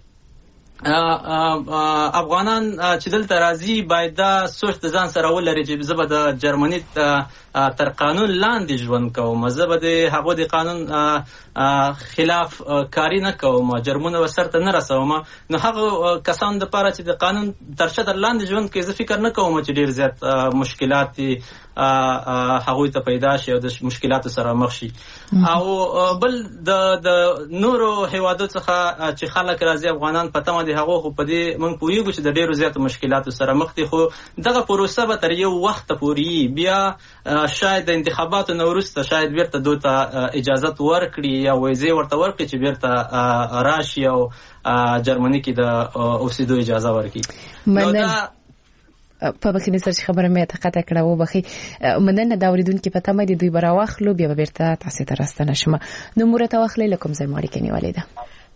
افغانان چې دلته راځي باید دا سوچ د ځان سره ولري چې زه به د جرمني تر قانون لاندې ژوند کوم. زه به د هغو د قانون خلاف کاری نه کوم جرمونه به سرته نه رسوم. نو هغه کسان دپاره چې د قانون تر چتر لاندې ژوند کوي زه فکر نه کوم چې ډېر زیات مشکلات هغوی ته پیدا شي او د مشکلاتو سره مخ شي. او بل د د نورو هیوادو څخه چې خلک راځي افغانان په تمه دي هغو خو په دې موږ پوهېږو چې د ډېرو زیاتو مشکلاتو سره مخ دي. خو دغه پروسه به تر یو وخته پورې بیا شاید د انتخاباتو نه وروسته شاید بیرته دوی ته اجازت ورکړي یا ویزې ورته ورکړي چې بیرته راشي او جرمني کې د اوسېدو اجازه ورکړي. نو دا په بخینه سره خبره مې تقاطع کړه و بخي مننه دا اوریدونکو په تمه دي دوی براوخلو بیا بیرته تاسو ته راستنه شمه. نو مرته واخلې لکم زموږ کې نیولې ده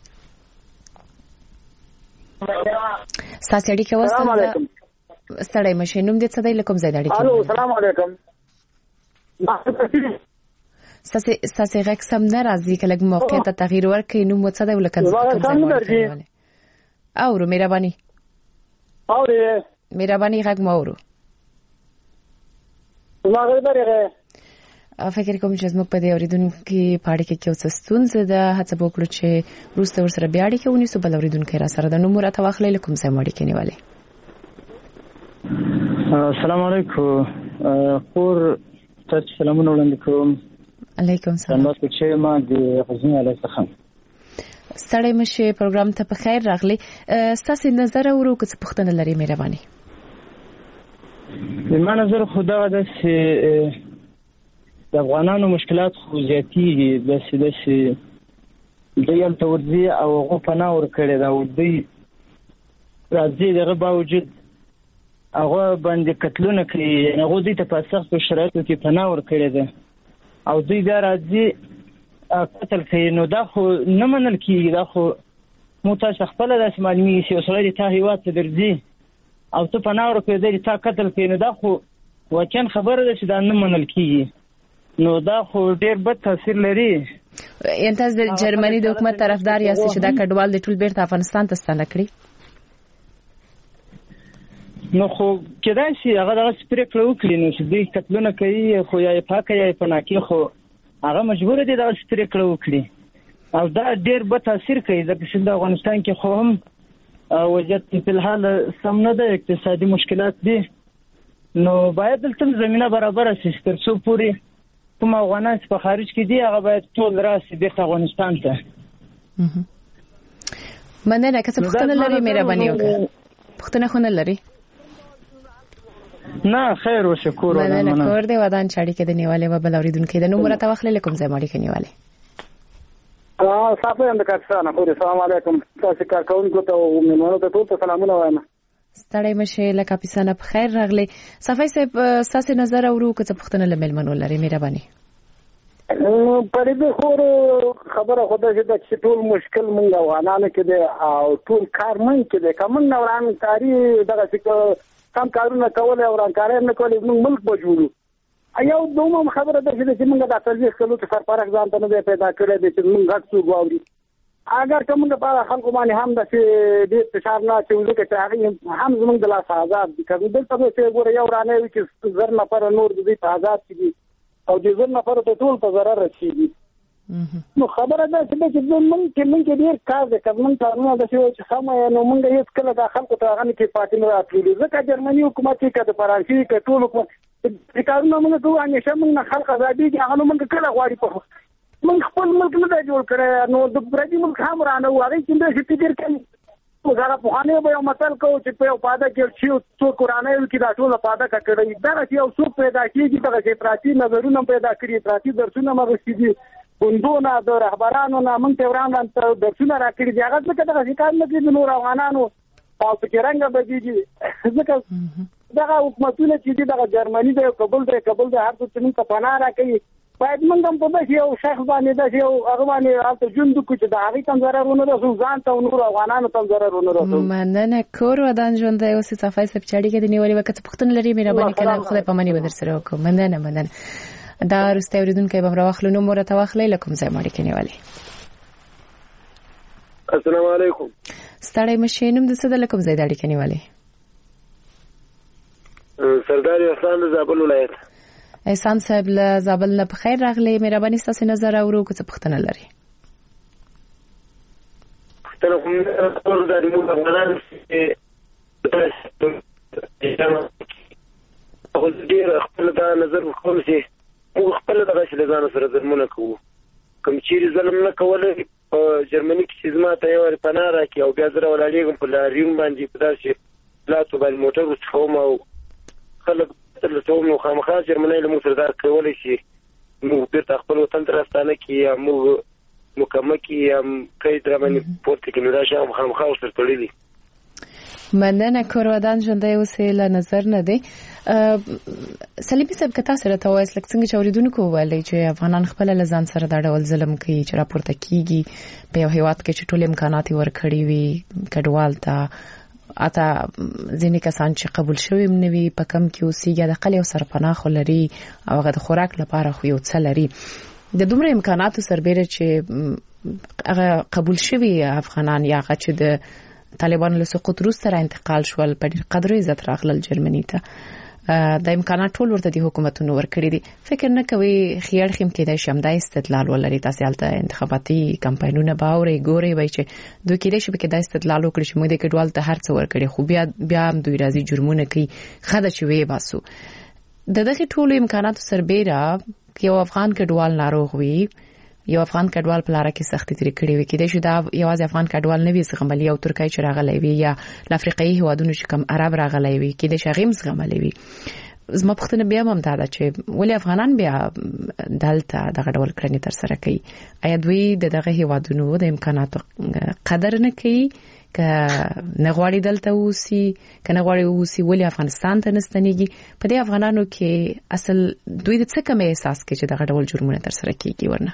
ساسي اړیکه وسله ستړی مشه نوم دې څه دی لکم زید اړیکه. الو السلام علیکم. ساسي ساسي غږ سم نه راځي کله موقع ته تغییر ورکړي نو مو څه دی لکم زید او رو مهرباني او مهرباني غږ مورو زما غږ فکر کوم چې زموږ په دې اوریدونکو پاړې کې یو څه ستونزه ده هڅه وکړو چې روسته ور سره بیا اړیکه ونیسو بل اوریدونکو را سره د نومور ته واخلې لکم سم اړیکه نیولې. السلام علیکم خور تاسو سلامونه وړاندې کوم. علیکم السلام. تاسو چې ما د غزنی علی څخه ستړی مشه پروګرام ته په خیر راغلی. تاسو نظر ورو که څه پوښتنه لري مهرباني. زما نظر خدا ده چې د افغانانو مشکلات خو زیاتېږي داسې داسې دوی هلته ورځي او هغو پناه ورکړې ده او دوی راځي د هغه باوجود هغه باندې قتلونه کوي یعنې هغو دوی ته په سختو شرایطو کې پناه ورکړې ده او دوی بیا راځي قتل کوي. نو دا خو نه منل کېږي. دا خو مو تاسو خپله داسې معلومېږي چې یو سړی د تا هېواد ته درځي او ته پناه ورکوې دی تا قتل کوي نو دا خو واقعا خبره ده چې دا نه منل کېږي. نو دا خو ډېر بد تاثیر لري. یعنې تاسو د جرمني د حکومت طرفدار یاستئ چې دا کډوال د ټول بیرته افغانستان ته ستانه کړي؟ نو خو کېدای شي هغه دغسې پرېکړه وکړي نو چې دوی قتلونه کوي خو یا یې پاکه یا یې پناه کوي خو هغه مجبوره دي دغسې پرېکړه وکړي او دا ډېر بد تاثیر کوي ځکه چې د افغانستان کې خو هم وضعیت فی الحال سم نه ده اقتصادي مشکلات دي. نو باید دلته زمینه برابره شي تر څو پورې کوم افغانان چې په خارج کې دي هغه باید ټول راشي بیرته افغانستان ته. مننه که څه پوښتنه لري مهرباني وکړه. پوښتنه خو نه لري؟ نه خیر او شکر ودان مننه کور دی ودان چاړي کې د نیولې و بل اوریدونکو د نومره توخل لیکم زموږ کې نیولې اه صاحب اند کاستانه خو السلام علیکم تاسو کار کوونکو ته او مېلمنو ته ټول سلامونه وایم ستړی مشه لکه پسانه په خیر راغلی صفای صاحب ساسي نظر اورو که څه پښتنه لملمنو لري مهرباني په دې خو خبره خدای دې چې ټول مشکل مونږ افغانانو کې دی او ټول کار مونږ کې دی کوم نوران کاری دغه څه کم کارونه کول او رانکاري نه کول موږ ملک بجوړو ایو دومره خبره ده چې موږ د تلويخ کلو ته فرق ځان ته نه پیدا کړی دی چې موږ غږ څو غواړي اگر کوم د په خلکو باندې هم د دې فشار نه چې وځي چې هغه هم زموږ د لاس آزاد دي کوم دلته چې ګوره یو رانه وي چې زر نفر نور د دې آزاد دي او د زر نفر ته ټول په ضرر رسیږي نو خبره ده چې موږ کې موږ ډیر کار د کوم کارونه د چې سم نو موږ یې کله د خلکو ته غني کې پاتې نه راټولې ځکه جرمني حکومت کې د فرانسې کې ټول حکومت د کارونه موږ ته همیشه موږ خلک آزادي دي هغه موږ کله غواړي په موږ خپل ملک نه جوړ کړی نو د برازیل ملک هم رانه وایي چې د فکر کوي وزاره په خانه به یو مثال کو چې په پاده کې چې څو قرانه یو کې دا ټول پاده کړی دا چې یو څو پیدا کیږي دغه چې پراتی نظرونه پیدا کړی پراتی درسونه مغسیدي بندونه د رهبرانو نه مونږ ته وران ته درسونه راکړي دي هغه څه دغه ځکه نه دي نور افغانانو او په رنګ بدیږي ځکه دغه حکومتونه چې دغه جرمني دی قبول دی قبول دی هر څه چې موږ پناه راکړي باید موږ هم په دې یو شخص باندې د یو هغه باندې البته ژوند کو چې د هغه تم ضررونه رسو ځان ته نور افغانانو تم ضررونه رسو مننه کور ودان ژوند دی او صفای سب چاړي کې د نیولې وخت پختون لري مهرباني کړه خدای په منی بدر سره وکړه مننه مننه دا رسته اوریدونکو به راوخلو نو مور ته واخلې لکم ځای مړی کې نیولې السلام علیکم ستړی مشینم د څه د لکم ځای دړي کې نیولې سردار احسان د زابل ولایت احسان صاحب له زابل نه په خیر راغلی مهرباني ستاسو نظر اورو که څه پښتنه لري پښتنه کوم د موږ افغانان خو دې خپل دا نظر کوم چې موږ خپل دغه چې ځان سره ظلمونه کوو کوم چې ظلم نه کولای په جرمني کې چې ما ته یو پناه راکړي او بیا زه ولاړېږم په لاریون باندې په داسې لاتو باندې موټر وڅښوم او خلک له ټول نو خامخا جرمني له موږ سره دا کولای شي موږ بیرته خپل وطن ته راستانه کړي یا موږ مکمل کړي یا قید باندې پورته کړي نو دا شی خامخا ورسره تړلي مننه کورودان ژوندۍ اوسې له نظر نه دی سلیمي صاحب که تاسو راته وایاست لکه څنګه چې اوریدونکو وویل چې افغانان خپل له ځان سره دا ډول ظلم کوي چې راپورته کیږي په یو هیواد کې چې ټول امکانات ورکړي وي کډوال ته اته ځینې کسان چې قبول شوي نه وي په کم کې اوسېږي د قلې او سرپناه خو لري او هغه د خوراک لپاره خو یو څه لري د دومره امکاناتو سربیره چې هغه قبول شوي افغانان یا هغه چې د طالبانو له سقوط وروسته را انتقال شول په ډېر قدر عزت راغلل جرمني ته د امکانات ټول ورته د حکومتونو ورکړي دي فکر نه کوي خیال خیم کېدای شي همدا استدلال ولري تاسو هلته انتخاباتي کمپاینونه باوري ګوري وای چې دوی کېدای شي به دا استدلال وکړي چې موږ د کډوال ته هر څه ورکړي خو بیا بیا هم دوی راځي جرمونه کوي خدای چې وي باسو د دغه ټولو امکاناتو سربیره یو افغان کډوال ناروغ وي یو افغان کډوال په لار کې سختي ترې کړې وي کېدای شي دا یوازې افغان کډوال نه وي زغملي او ترکای چې راغلی وي یا افریقایي هیوادونو چې کوم عرب راغلی وي کېدای شي هغه زغملي وي زما پښتنه بیا هم دا ده چې ولې افغانان بیا دلته دغه ډول کړنې تر سره کوي آیا دوی دغه هیوادونو د امکاناتو قدر نه کوي که نه غواړي دلته اوسي که نه غواړي اوسي ولې افغانستان ته نستنیږي په دې افغانانو کې اصل دوی د څه کوم احساس کوي چې دغه ډول جرمونه تر سره کوي ورنه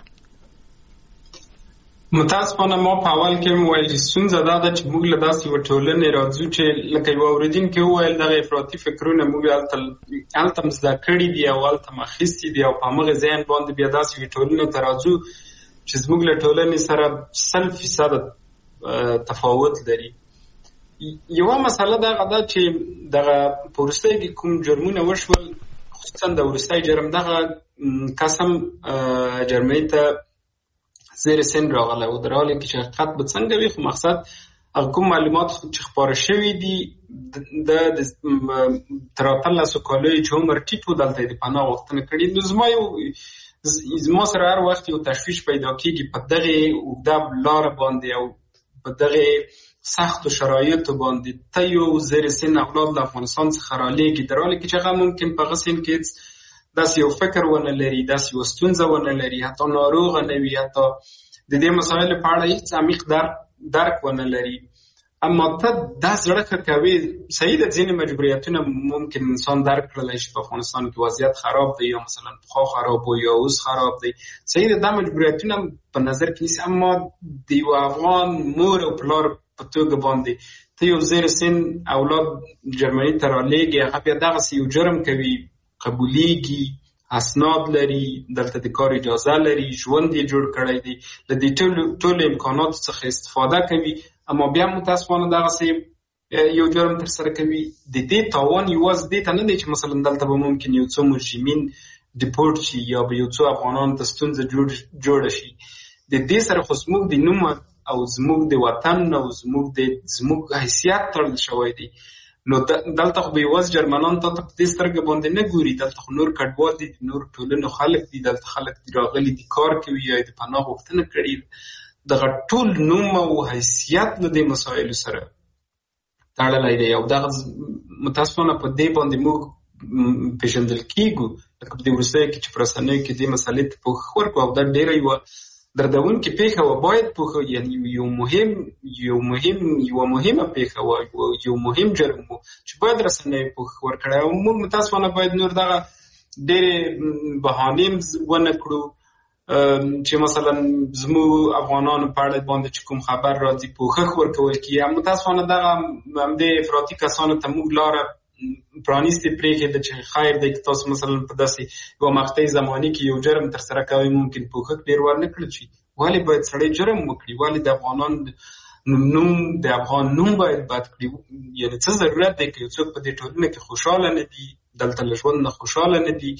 متاسفانه ما په اول کې وویل چې ستونزه دا ده چې موږ له داسې یوه ټولنې راځو چې لکه یوه اورېدونکي وویل دغه افراطي فکرونه موږ هلته زده کړي دي او هلته م اخیستي دي او په همغه ذهن باندې بیا داسې یوې ټولنې ته راځو چې زموږ له ټولنې سره سل فیصده تفاوت لري. یوه مسله دغه ده چې دغه په وروستیو کې کوم جرمونه وشول خصوصا د وروستی جرم دغه قسم جرمني ته زیر سن راغله او در حالی که حقیقت به څنګه وي خو مقصد هغه کوم معلومات چې خپاره شوي دي د تر اتلسو کالو چې عمر ټیټ و دلته د پناه غوښتنه کړې نو زما یو زما سره هر وخت یو تشویش پیدا کېږي په دغې اوږده لاره باندې او په دغې سختو شرایطو باندې ته یو زیر سن اولاد د افغانستان څخه رالېږي، در حاله کې چې هغه ممکن په هغه سن کې داسې یو فکر ونه لري، داسې یو ستونزه ونه لري، حتی ناروغه نه وي، حتی د دې مسایلو په اړه هیڅ عمیق درک ونه لري. اما ته دا زړه کوي. صحیح ده ځینې مجبوریتونه ممکن انسان درک کړلی شي، په افغانستان کې وضعیت خراب دی یا مثلا پخوا خراب و یا اوس خراب دی، صحیح ده دا مجبوریتونه په نظر کې نیسي. اما د یو افغان مور او پلار په توګه باندې ته یو زیر سن اولاد جرمني ته رالېږي، هغه بیا دغسې یو جرم کوي، قبولیږي، اسناد لري، دلته د کار اجازه لري، ژوند یې جوړ کړی دی، له دې ټولو امکاناتو څخه استفاده کوي، اما بیا متاسفانه دغسې یو جرم ترسره کوي. د دې تاوان یوازې دې ته نه دی چې مثلا دلته به ممکن یو څو مجرمین ډیپورټ شي یا به یو څو افغانانو ته ستونزه جوړه شي، د دې سره خو زموږ د نوم او زموږ د وطن او زموږ د زموږ حیثیت تړل شوی دی. نو دلته خو به یوازې جرمنان ته په دې سترګه باندې نه ګوري، دلته خو نور کډوال دي، نور ټولنو خلک دي، دلته خلک دي راغلي دي کار کوي یا د پناه غوښتنه کړې. دغه ټول نوم او حیثیت له دې مسایلو سره تړلی دی او دغه متاسفانه په دې باندې موږ پېژندل کېږو، لکه په دې وروستیو کې چې په رسنیو کې دې مسئلې ته پوښښ ورکړو او دا ډېره یوه دردونکې پېښه وه. باید پوښښ یعنې یو مهم یو مهم یوه مهمه پېښه وه، یو مهم جرم و چې باید رسنیو پوښښ ورکړی او موږ متاسفانه باید نور دغه ډېرې بهانې ونه کړو چې مثلا زموږ افغانانو په اړه باندې چې کوم خبر راځي پوښښ ورکول کېږي. متاسفانه دغه همدې افراطي کسانو ته موږ لاره پرانیستې پرېښې ده چې خیر دی که تاسو مثلا په داسې یوه مقطعي زماني کې یو جرم ترسره کوئ ممکن پوښښ ډېر ورنه کړل شي. ولې باید سړی جرم وکړي؟ ولې د افغانان نوم د افغان نوم باید بد کړي؟ یعنې څه ضرورت دی که یو څوک په دې ټولنه کې خوشحاله نه دي، دلته له ژوند نه خوشحاله نه دي،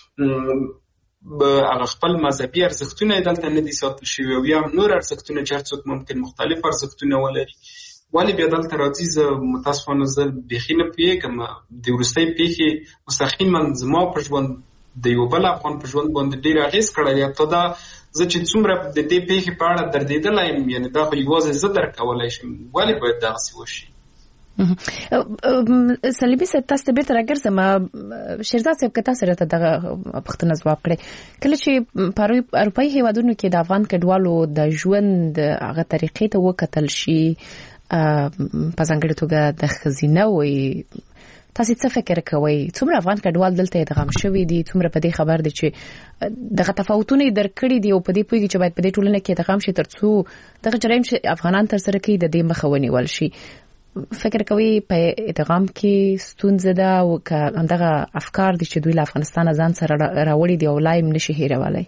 هغه خپل مذهبي ارزښتونه یې دلته نه دي ساتل شوي او یا نور ارزښتونه چې هر څوک ممکن مختلف ارزښتونه ولري، ولې بیا دلته راځي؟ زه متاسفانه زه بیخي نه پوهېږم. د وروستۍ پیښې مستقیما زما په ژوند د یو بل افغان په ژوند باندې ډېر اغېز کړی دی. حتی دا زه چې څومره د دې پیښې په اړه دردېدلی یم، یعنې دا خو یوازې زه درک کولی شم، ولې باید دغسې وشي؟ صلیبي صاحب تاسو ته بیرته راګرځم. شیرزاد صاحب که تاسو راته دغه پوښتنه ځواب کړئ، کله چې په اروپایي هیوادونو کې د افغان کډوالو د ژوند هغه طریقې ته وکتل شي، په ځانګړې توګه د ښځینه وي، تاسو څه فکر کوئ؟ څومره افغان کډوال دلته ادغام شوي دي؟ څومره په دې خبر دي چې دغه تفاوتونه یې درک کړي دي او په دې پوهېږي چې باید په دې ټولنه کې ادغام شي تر څو دغه جرایم چې افغانان ترسره کوي د دې مخه ونیول شي؟ فکر کوي په ادغام کې ستونزه ده او که همدغه افکار دي چې دوی له افغانستانه ځان سره راوړي دي او لا یې نشي هېرولی؟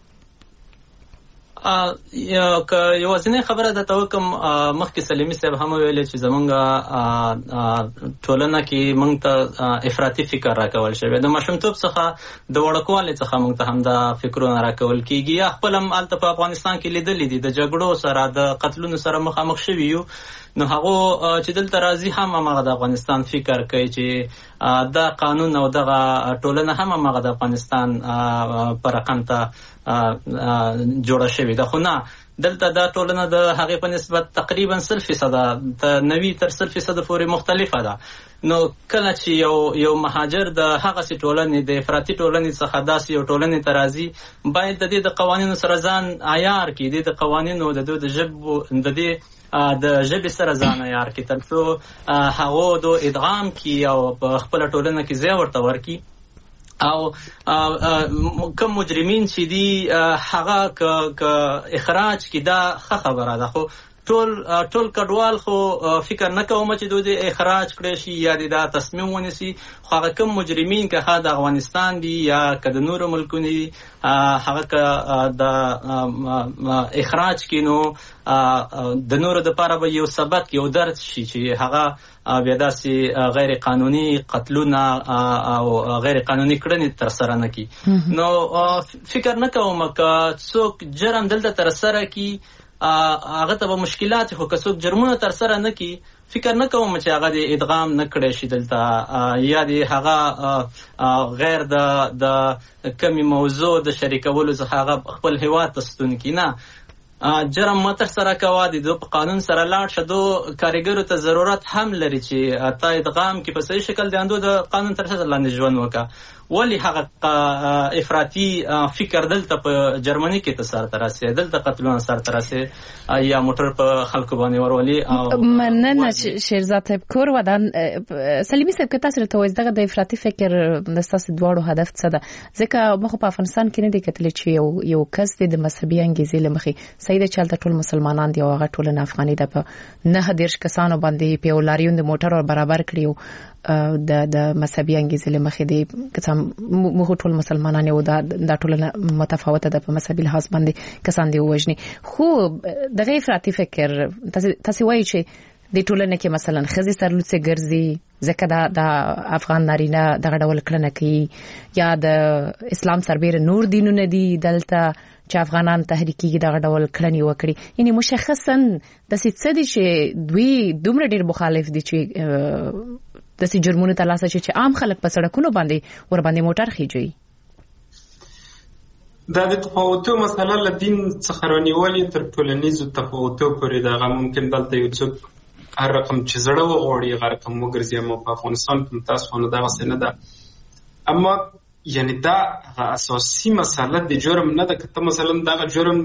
که یوازینۍ خبره درته وکړم، مخکې سلیمي صاحب هم ویلې چې زمونږ ټولنه کې موږ ته افراطي فکر راکول شوی، د ماشومتوب څخه د وړوکوالي څخه موږ ته همدا فکرونه راکول کېږي. یا خپل هم هلته په افغانستان کې لیدلي دي، د جګړو سره د قتلونو سره مخامخ شوي یو، نو هغه چې دلته راځي هم هغه د افغانستان فکر کوي چې دا قانون او دغه ټولنه هم هغه د افغانستان په رقم ته جوړه شوې ده. خو نه، دلته دا ټولنه د هغې په نسبت تقریبا سل فیصده نوي تر سل فیصده پورې مختلفه ده. نو کله چې یو یو مهاجر د هغسې ټولنې د افراطي ټولنې څخه داسې یو ټولنې ته راځي، باید د دې د قوانینو سره ځان عیار کړي، د دې د قوانینو د دوی د ژبو د دې د ژبې سره ځان عیار کړي تر څو هغو د ادغام کړي او په خپله ټولنه کې ځای ورته ورکړي. او کوم مجرمین چې دي هغه که اخراج کړي دا ښه خبره ده، خو ټول ټول کډوال خو فکر نه کوم چې دوی د اخراج کړی شي یا د دا تصمیم ونیسي، خو هغه کوم مجرمین که هغه د افغانستان دي یا که د نورو ملکونو دي، هغه که د اخراج کړي نو د نورو دپاره به یو سبق یو درس شي چې هغه بیا داسې غیر قانوني قتلونه او غیر قانوني کړنې ترسره نه کړي. نو فکر نه کوم که څوک جرم دلته ترسره کړي هغه ته به مشکلات، خو که څوک جرمونه ترسره نه کړي فکر نه کوم چې هغه د ادغام نه کړی شي دلته، یا د هغه غیر د د کمی موضوع د شریکولو څخه هغه خپل هیواد ته ستون کړي. نه، جرم متر سره کوا دي دو په قانون سره لاړ شدو کارګرو ته ضرورت هم لري چې تا ادغام کې په صحیح شکل د اندو د قانون تر څنګ لاندې ژوند وکړه. ولی هغه افراطي فکر دلته په جرمني کې ته سره ترسي دلته قتلونه سره ترسي یا موټر په خلکو باندې ورولي او مننه شیرزاد کور ودان سلیمي صاحب که تاسو ته وایي دغه د افراطي فکر د تاسو دواړو هدف څه ده؟ ځکه موږ په افغانستان کې نه دي کتلې چې یو یو کس د مذهبي انګیزې لمخې سید چلته ټول مسلمانان دی او هغه ټول نه افغاني ده په نه دیرش کسانو باندې په لاریون د موټر برابر کړیو د د مذهبي انګیزې لمخې دی کسان موږ ټول مسلمانان یو دا د ټول متفاوته ده په مذهبي لحاظ باندې کسان دی وژني. خو دغه افراطي فکر تاسو وایي چې د ټولنې کې مثلا خزي سرلوڅه ګرځي ځکه دا د افغان نارینه دغه ډول کړنه کوي یا د اسلام سربېره نور دینونه دي دلته چې افغانان تحریکي دغه ډول کړنې وکړي. یعنی مشخصا د څه دي چې دوی دومره ډیر مخالف دي چې د سي جرمونو تلاسه چې عام خلک په سړکونو باندې ور باندې موټر خيجوي. دا د تفاوتو مسله له دین څخه رانیولې تر ټولنیزو تفاوتو پورې دا ممکن دلته یو څوک هر رقم چې زړه وغوړي هغه رقم وګرځي. اما په افغانستان کې تاسو نه دا څه نه ده. اما یعنی دا اساسي مسله د جرم نه ده. کته مثلا دا جرم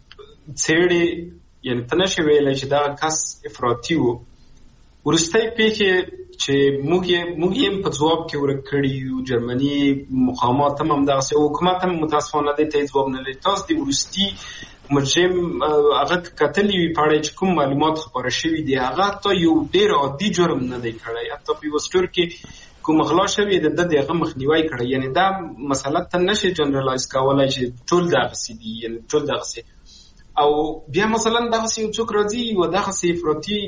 څېړي یعنی تنه شي ویل چې دا کس افراطي وو ورستۍ پیښه چې موږ یې موږ یې په ځواب کې ورکړی جرمني مقامات هم دغه حکومت هم متاسفانه د ته ځواب نه لري. تاسو د ورستي مجرم هغه کتلې وی پاره چې کوم معلومات خبره شوی دی هغه ته یو ډیر عادي جرم نه دی کړی. حتی په وستور کې کوم غلا شوی د دغه مخنیوي کړی. یعنی دا مسله ته نشي جنرالایز کولای چې ټول دغه سي دي یعنی ټول دغه سي او بیا مثلا دغه سي څوک راځي و دغه سي افراطي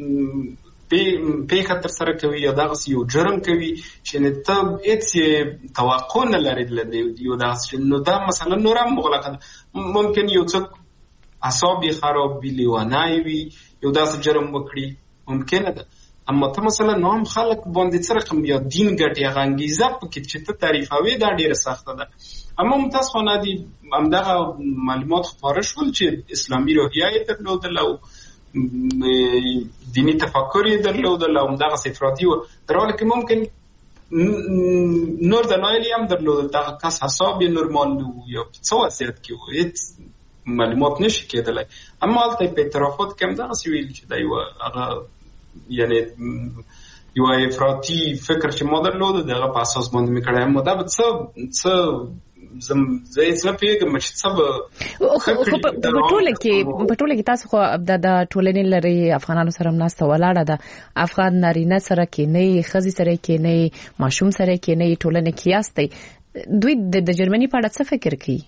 په خطر سره کوي یا دغه یو جرم کوي چې نه ته هیڅ توقع نه لري د یو داسې نو دا مثلا نور هم مغلقه ممکن یو څوک اعصاب خراب وي لیوانای وي یو داسې جرم وکړي ممکن ده. اما ته مثلا نو هم خلک باندې څه رقم یا دین ګټي غنګیزه پکې چې ته تعریفوي دا ډیره سخته ده. اما متاسفانه دي همدغه معلومات خبره شول چې اسلامي روحیه درلودل او دینی تفکر یې درلودل او دغه افراطي و در حالی که ممکن نور دلایلی هم درلودل دغه کس حساب نورمال و یا څه وضعیت کې و هیڅ معلومات نشي کېدلی. اما هلته په اعترافات کې هم دغسې ویل چې دا یوه هغه یعنی یوه افراطي فکر چې ما درلوده د هغه په اساس باندې مې کړی. اما دا به څه څه زم زه څه پیګم چې څه په ټوله کې په ټوله کې تاسو خو د ټولنې لري افغانانو سره مناسته ولاړه ده. افغان نارینه سره کې نه خزي سره کې نه ماشوم سره کې نه ټولنه کې یاستي. دوی د جرمني په اړه څه فکر کوي؟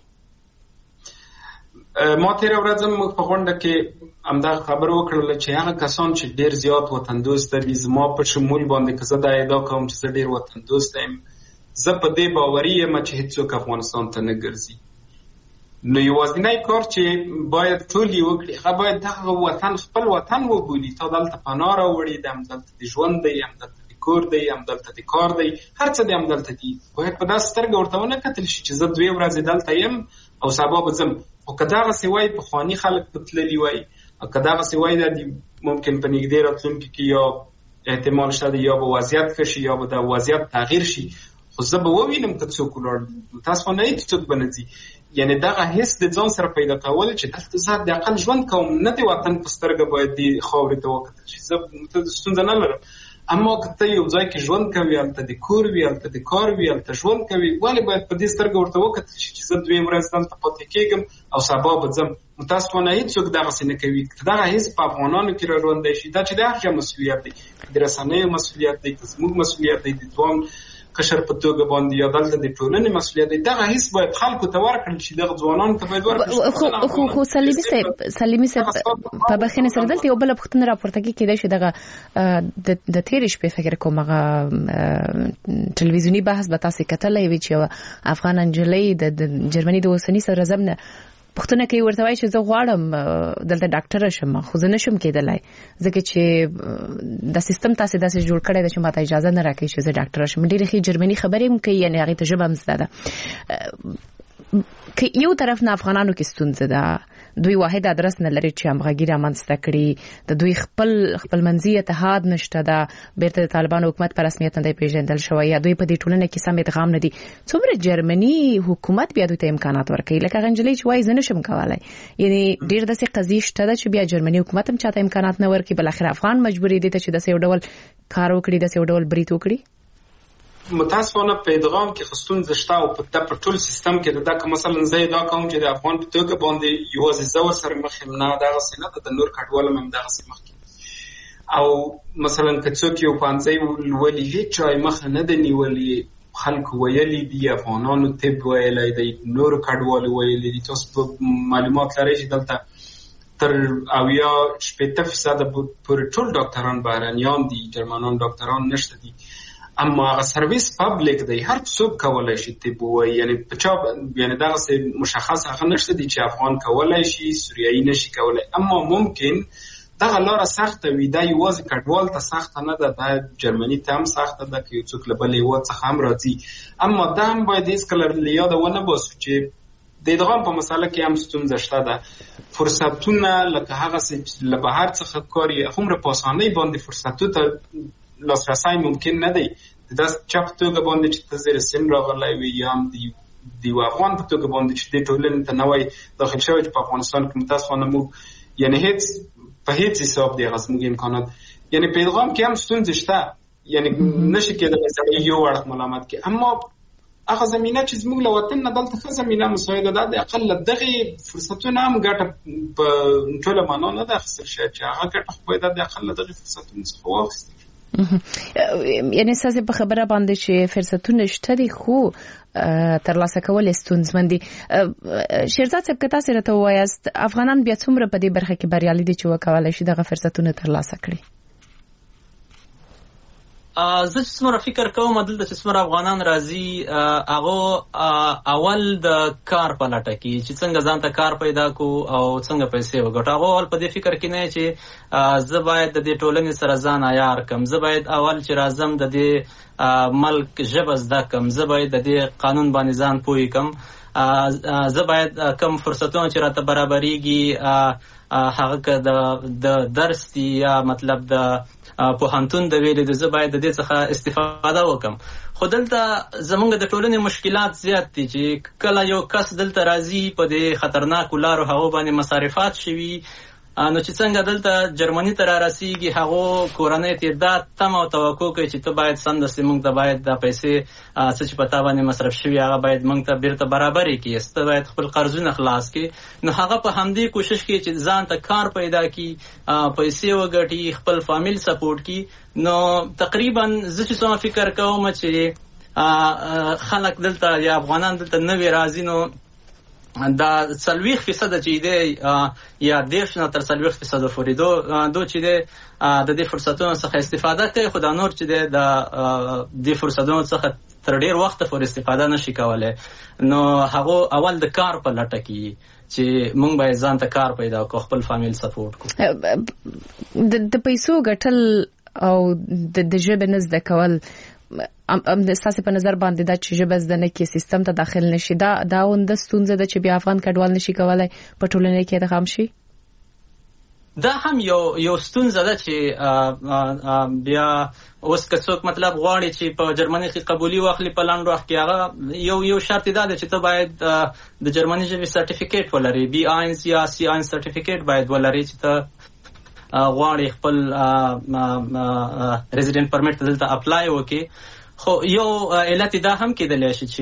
ما تیر ورځ موږ په غونډه کې همدا خبر وکړل چې هغه کسان چې ډیر زیات وطن دوست دي زما په شمول باندې که زه دا ادعا کوم چې زه ډیر وطن دوست یم زه په دې باوري یم چې هیڅوک افغانستان ته نه ګرځي. نو یوازینی کار چې باید ټول یې وکړي هغه باید دغه وطن خپل وطن وبولي. تا دلته پناه راوړې ده همدلته د ژوند دی همدلته د کور دی همدلته د کار دی هر څه دی همدلته دي. باید په داسې سترګه ورته ونه کتل شي چې زه دوې ورځې دلته یم او سبا به ځم. خو که دغسې وایي پخواني خلک به تللي وایي او که دغسې وایي دا ممکن په نږدې راتلونکي کې یا احتمال شته دی یا به وضعیت ښه شي یا به د وضعیت تغییر شي. خو زه به ووینم که څوک ولاړ تاسو نه هیڅ څوک به نه ځي. یعنی دغه حس د ځان سره پیدا کول چې دلته زه د اقل ژوند کوم نه د وطن په سترګه باید د خاورې ته وکتل شي. زه ستونزه نه لرم. اما که ته یو ځای کې ژوند کوي هلته د کور وي هلته د کار وي هلته ژوند کوي ولې باید په دې سترګه ورته وکتل شي چې زه دوې ورځې دلته پاتې کېږم او سبا به ځم. متاسفانه هیڅوک دغسې نه کوي. که دغه حس په افغانانو کې را ژوندی شي دا چې د هر چا مسؤلیت دی د رسنیو مسؤلیت دی که زموږ مسؤلیت دی د ځوان قشر په توګه باندې یا دلته د ټولنې مسؤلیت دی. دغه هیڅ باید خلکو ته ورکړل شي دغه ځوانانو ته باید ورکړل شي. خو خو سلیمي صاحب سلیمي صاحب په بخښنې سره دلته یو بله پوښتنه راپورته کېدای شي دغه د تېرې شپې فکر کوم هغه ټلویزیوني بحث به تاسې کتلی وي چې افغان نجلۍ د جرمني د اوسني صدراعظم نه پښتونه کې ورته وایي چې زه غواړم دلته ډاکټره شم خو زه نشم کېدلی ځکه چې د سیستم تاسې داسې جوړ کړی ده چې ماته اجازه نه راکوي چې زه ډاکټره شم. ډېرې ښې جرمني خبرې هم کوي یعنې هغې ته ژبه هم زده ده. که یو طرف نه افغانانو کې ستونزه ده دوی واحد ادرس نه لري چې همغږي رامنځته کړي د دوی خپل خپل منځي اتحاد نشته دا بیرته د طالبان حکومت په رسمیت نه پیژندل شوی یا دوی په دې ټولنه کې سم ادغام نه دي څومره جرمني حکومت بیا دوی ته امکانات ورکوي لکه غنجلې چې وایي زه نشم کولای یعنی ډیر داسې قضیې شته چې بیا جرمني حکومت هم چاته امکانات نه ورکوي بل اخر افغان مجبورې دي چې د سیو ډول کار وکړي د سیو ډول بریټ وکړي متاسفانه په ادغام کې خستون زشتا او په ټول سیستم کې دا که مثلا زه دا کوم چې د افغان په توګه باندې یوازې زو سره مخ نه دا غسنه د نور کډوال هم دا غسه مخ او مثلا که څوک یو پانځي ولې هیڅ چای مخ نه د نیولې خلک ویلي دي افغانانو طب ویلي دي نور کډوال ویلي دي تاسو معلومات لرئ چې دلته تر اویا شپږ فیصد پر ټول ډاکټران بهرانيان دي جرمنان ډاکټران نشته دي اما هغه سرویس پبلک دی هر څوک کولای شي طب وایي یعنی په چا یعنی دا څه مشخص هغه نشته دي چې افغان کولای شي سوریایي نشي کولای اما ممکن دا لاره سخته وي دا یوازې کډوال ته سخته نه ده دا جرمني ته هم سخته ده که یو څوک له بلې هېواد څخه هم راځي اما دا هم باید هېڅکله له یاده ونه باسو چې د ادغام په مسله کې هم ستونزه شته ده فرصتونه لکه هغه چې له بهر څخه کار یې هومره په اسانۍ باندې فرصتو ته لاسرسی ممکن نه دی دا چا په توګه باندې چې ته زیر سن راغلی وي یا هم د یو افغان په توګه باندې چې دې ټولنې ته نوی داخل شوی چې په افغانستان کې متاسفانه موږ یعنی هیڅ په هیڅ حساب دی هغه زموږ امکانات یعنی په ادغام کې هم ستونزې شته یعنی نشي کېدلی سړی یو اړخ ملامت کړي اما هغه زمینه چې زموږ له وطن نه دلته ښه زمینه مساعده ده د اقل له دغې فرصتونه هم ګټه په ټوله معنا نه ده اخیستل شوې چې هغه ګټه خو باید د اقل له دغې فرصتونو څخه واخیستل یعنی ستاسو په خبره باندې چې فرصتونه شته دي خو ترلاسه کول ستونزمن دي شیرزاد صاحب که تاسو راته وایاست افغانان بیا څومره په دې برخه کې بریالي دي چې وکولای شي دغه فرصتونه ترلاسه کړي زه چې څومره فکر کوم دلته چې څومره افغانان راځي هغه اول د کار په لټه کې چې څنګه ځان ته کار پیدا کو او څنګه پیسې وګټو هغه اول په دې فکر کې نه چې زه باید د دې ټولنې سره ځان عیار کم زه باید اول چې راځم د دې ملک ژبه زده کم زه باید د دې قانون باندې ځان پوه کم زه باید کم فرصتونه چې راته برابرېږي هغه که د درس دي یا مطلب د پوهنتون د ویلې د زه باید د دې څخه استفاده وکم خو دلته زمونږ د ټولنې مشکلات زیات دي چې کله یو کس دلته راځي په دې خطرناکو لارو هغو باندې مصارفات شوي نو چې څنګه دلته جرمني ته را رسیږي هغو کورنۍ ته دا تمه او توقع کوي چې ته باید سمدستي موږ ته باید دا پیسې څه چې په تا باندې مصرف شوي هغه باید موږ ته بیرته برابرې کړي ته باید خپل قرضونه خلاص کړي نو هغه په همدې کوشش کوي چې ځان ته کار پیدا کړي پیسې وګټي خپل فامیل سپورټ کړي نو تقریبا زه چې څومره فکر کوم چې خلک دلته یا افغانان دلته نوي راځي نو دا څلوېښت فیصده چې دی یا دېرش نه تر څلوېښت فیصده پورې دو دو چې دی د دې فرصتونو څخه استفاده کوي خو دا نور چې دی د دې فرصتونو څخه تر ډېر وخته پورې استفاده نشي کولی نو هغو اول د کار په لټه کې چې موږ باید ځان ته کار پیدا کړو خپل فامیل سپورټ کړو د پیسو ګټل او د ژبې نه زده کول ام د ستاسو په نظر باندې دا چې ژبه زده نه کې سیستم ته داخل نشي دا دا وند ستونزه ده چې بیا افغان کډوال نشي کولای په ټولنه کې ادغام شي دا هم یو یو ستونزه ده چې بیا اوس که څوک مطلب غواړي چې په جرمني کې قبولي واخلي په لاندې وخت کې هغه یو یو شرط دا ده چې ته باید د جرمني ژبې سرټیفیکیټ ولري بي آینس یا سی آینس سرټیفیکیټ باید ولري چې ته غواړي خپل ریزیډنټ پرمټ ته دلته اپلای وکړي خو یو علت دا هم کېدلی شي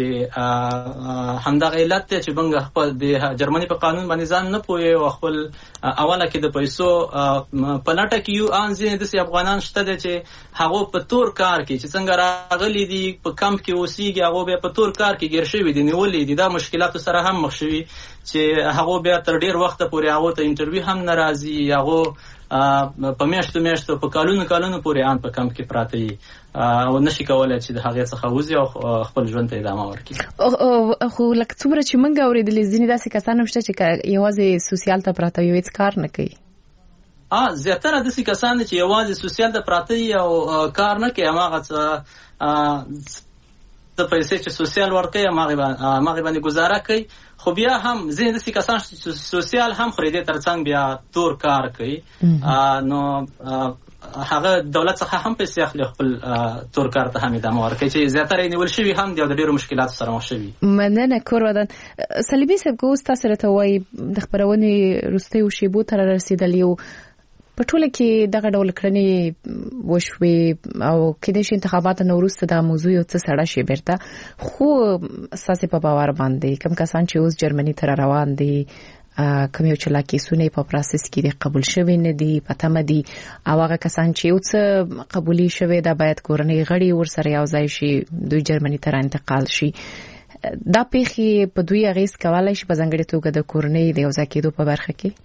چې همدغه علت دی چې موږ خپل د جرمني په قانون باندې ځان نه پوهیو او خپل اوله کې د پیسو په لټه کې یو ان ځینې داسې افغانان شته دی چې هغو په تور کار کې چې څنګه راغلي دي په کمپ کې اوسېږي هغو بیا په تور کار کې ګیر شوي دي نیولي دي دا مشکلاتو سره هم مخ شوي چې هغو بیا تر ډېر وخته پورې هغو ته انټرویو هم نه راځي هغو په میاشتو میاشتو په کالونو کالونو پورې ان په کمپ کې پراته وي او نشي کولای چې د هغې څخه وځي او خپل ژوند ته ادامه ورکړي خو لکه څومره چې موږ اورېدلي ځینې داسې کسان هم شته چې یوازې سوسیال ته پراته وي هېڅ کار نه کوي زیاتره داسې کسان چې یوازې سوسیال ته پراته وي او کار نه کوي هماغه څه پیسې چې سوسیال ورکوي هغه باندې گزاره کوي، خو بیا هم ځینې داسې کسان سوسیال هم خو دې ترڅنګ بیا تور کار کوي، نو هغه دولت څخه هم پیسې اخلي خپل تور کار ته هم ادامه ورکوي چې زیاتره یې نیول شوي هم دي او د ډېرو مشکلاتو سره مخ شوي. مننه کور ودان. صلیبي صاحب که اوس تاسو راته وایي د خپرونې وروستیو شیبو ته رارسېدلي یو په ټوله کې دغه ډول کړنې وشوې او کېدای شي انتخاباتو نه وروسته دا موضوع یو څه سړه شي بیرته، خو ستاسې په باور باندې کوم کسان چې اوس جرمني ته روان دي کوم یو چې لا کیسونه په پروسس کې دي قبول شوي نه دي په تمه دي او هغه کسان چې یو څه قبولي شوي دا باید کورنۍ غړي ورسره یو ځای شي دوی جرمني ته انتقال شي، دا پیښې په دوی اغیز کولای شي په ځانګړې توګه د کورنۍ د یو ځای کېدو په برخه کې؟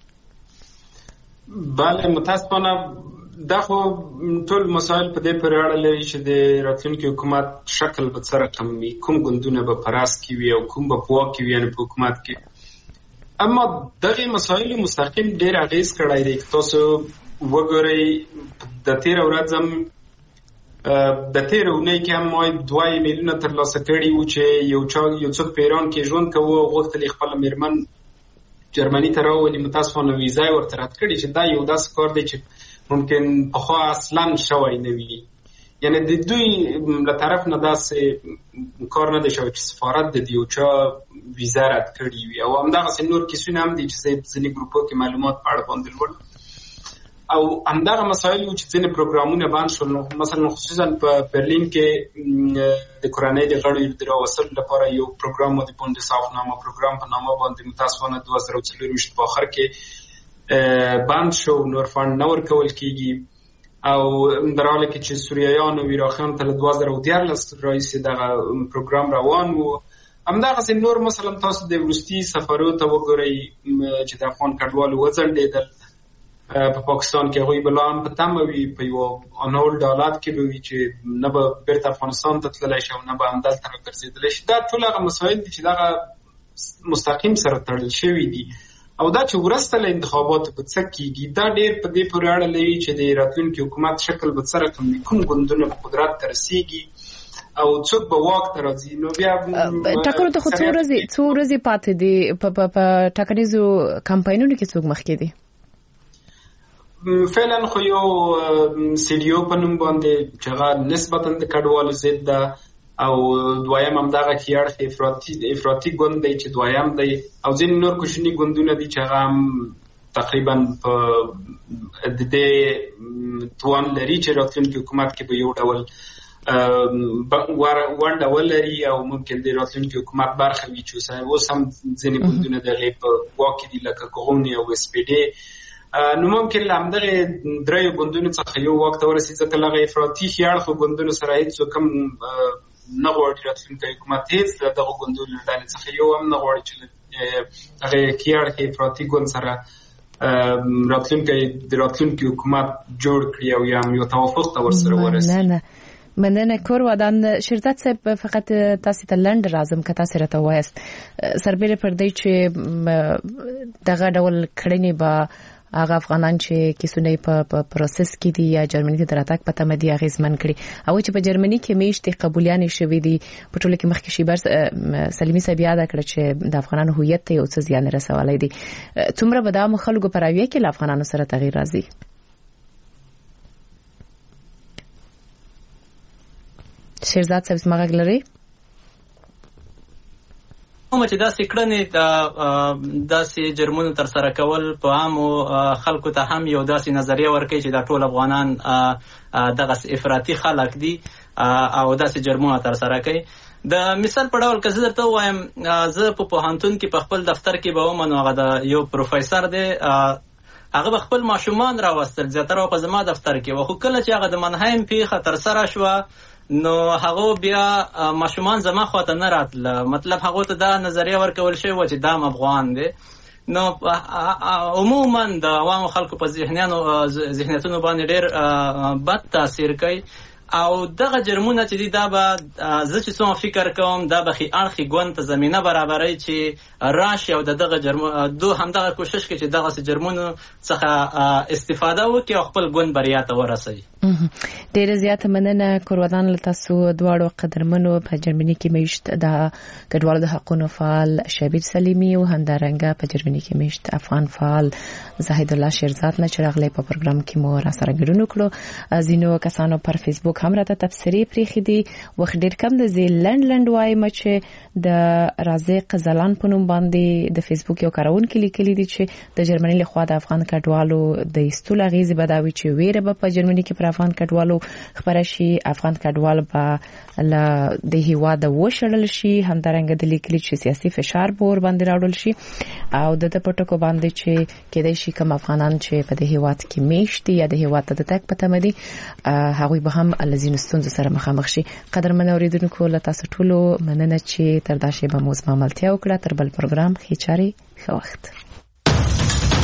بله متاسفانه دا خو ټول مسایل په دې پورې اړه لري چې د راتلونکي حکومت شکل به څه رقم وي، کوم ګوندونه به په راس کې وي او کوم به په واک کې وي یعنې په حکومت کې. اما دغه مسایل مستقیم ډېر اغیز کړی دی. تاسو وګورئ د تېره ورځ هم د تېره اونۍ کې هم ما دوه ایمیلونه ترلاسه کړي وو چې یو چا یو څوک په ایران کې ژوند کوه او غوښتل یې خپله مېرمن جرمني ته راولي، متاسفانه ویزا یې ورته رد کړې چې دا یو داسې کار دی چې ممکن پخوا اصلا شوی نه وي، یعنې د دوی له طرف نه داسې کار نه دی شوی چې سفارت د یو چا ویزا رد کړي وي. او همدغسې نور کیسونه هم دي چې زه ځینې ګروپو کې معلومات په اړه باندې لولم او همدغه مسایل وو چې ځینې پروګرامونه بند شول. مثلا خصوصا په برلین کې د کورنۍ د غړو د راوستلو لپاره یو پروګرام و د بوندسافنامه پروګرام په نامه باندې متاسفانه دوه زره څلرویشت په آخر کې بند شو، نور فند نه ورکول کېږي او در حاله کې چې سوریایان او عراقیان ته له دوه زره دیارلس راهیسې دغه پروګرام روان و. همدغسې نور مثلا تاسو د وروستي سفرو ته وګورئ چې د افغان کډوالو وځنډېدل په پاکستان کې، هغوی به لا هم په تمه وي په یو انهولډ حالات کې به وي چې نه به بیرته افغانستان ته تللی شي او نه به همدلته راګرځېدلی شي. دا ټول هغه مسایل دي چې دغه مستقیم سره تړل شوي دي او دا چې وروسته له انتخاباتو به څه کېږي دا ډېر په دې پورې اړه لري چې د راتلونکي حکومت شکل به څه رقم وي، کوم ګوندونه په قدرت ته رسېږي او څوک به واک ته راځي. نو بیا ټاکنو ته خو څو ورځې څو ورځې پاتې دي، په ټاکنیزو کمپاینونو کې څوک مخکې دي؟ فعلا خو یو سیډیو په نوم باندې چې هغه نسبتا د کډوالو ضد ده او دویم همدغه کیاړ افراطي افراطي ګوند دی چې دویم دی او ځینې نور کوچني ګوندونه دي چې هغه هم تقریبا په د دې توان لري چې راتلونکي حکومت کې به یو ډول ونډه ولري او ممکن د راتلونکي حکومت برخه وي چې اوس هم ځینې ګوندونه د هغې په واک کې دي لکه کوغوني او اس پی ډي. نو ممکن له همدغې دریو ګوندونو څخه یو واک ته ورسي، ځکه له هغه افراطي خیاړخو ګوندونو سره هېڅوک هم نه غواړي راتلونکی حکومت هېڅ له دغو ګوندونو له ډلې څخه یو هم نه غواړي چې له هغې خیاړخې افراطي ګوند سره راتلونکی د راتلونکي حکومت جوړ کړي او یا هم یو توافق ته ورسره ورسي. مننه کور ودان. شیرزاد صاحب فقط تاسو ته لنډ رازم که تاسو راته وایست سربېره پر دې چې دغه ډول کړنې به هغه افغانان چې کیسونه په پروسس کې دي یا جرمني ته راتګ په تمه دي اغیزمن کړي او چې په جرمني کې میشتې قبولیانې شوې دي په ټوله کې مخکې شیبر سلیمي صاحب یاد کړ چې د افغانانو هویت ته یو څه زیان رسولی دی. څومره به د خلکو په راویه کې له افغانانو سره تغیر راځي؟ شیرزاد صاحب زما غږ لري؟ کومه چې داسې کړنې داسې جرمونو ترسره کول په عامو خلکو ته هم یو داسې نظریه ورکوي چې دا ټول افغانان دغسې افراطي خلک دي او داسې جرمونه ترسره کوي. د مثال په ډول که زه درته ووایم زه په پوهنتون کې په خپل دفتر کې به ومنو هغه د یو پروفیسر دی هغه به خپل ماشومان راوستل زیاتره په زما دفتر کې و، خو کله چې هغه د منهایم پیښه ترسره شوه نو هغه بیا ماشومان زما خواته نه راتله، مطلب هغه ته دا نظریه ورکول شوی و چې دا افغان دی. نو عموما د عوامو خلکو په ذهنیانو ذهنیتونو باندې ډېر بد تاثیر کوي او دغه جرمونه چې دي دا به زه چې څومره فکر کوم دا به خي اړخي ګوند ته زمينه برابرای چې راشي او دغه جرم دو همدغه کوشش کوي چې دغه جرمونو څخه استفاده وکړي او خپل ګوند بریا ته ورسوي. ډیره زیاته مننه کورودان لته سو دواړو قدرمنو په جرمني کې میشت د کډوالو د حقوقو فعال شبیر سلیمی او همدارنګه په جرمني کې میشت افغان فعال زاهد الله شیرزاد نه چرغلې په پروګرام کې مو را سره ګډون وکړو. ازینو کسانو پر فیسبوک هم راته تفسیری پریخي دي وخت ډیر کم د زیلند لند وای مچ د رازق زلان په نوم باندې د فیسبوک یو کارون کې لیکلي دي چې د جرمني له خوا د افغان کډوالو د استول غیزه بداوي چې ویره په جرمني کې پر افغان کډوالو خبره شي افغان کډوال په ل د هیوا د وشړل شي همدارنګه د لیکلي چې سیاسي فشار پور باندې راوړل شي او د پټکو باندې چې کېدای شي کوم افغانان چې په د هیواد کې میشتي یا د هیواد ته د تک پته مدي هغوی به هم لزین ستونزو سره مخامخ شي. قدرمن اوریدونکو له تاسو ټولو مننه چې تر دا شی به موږ ملتیا وکړه. تر بل پروګرام خې چاري ښه وخت.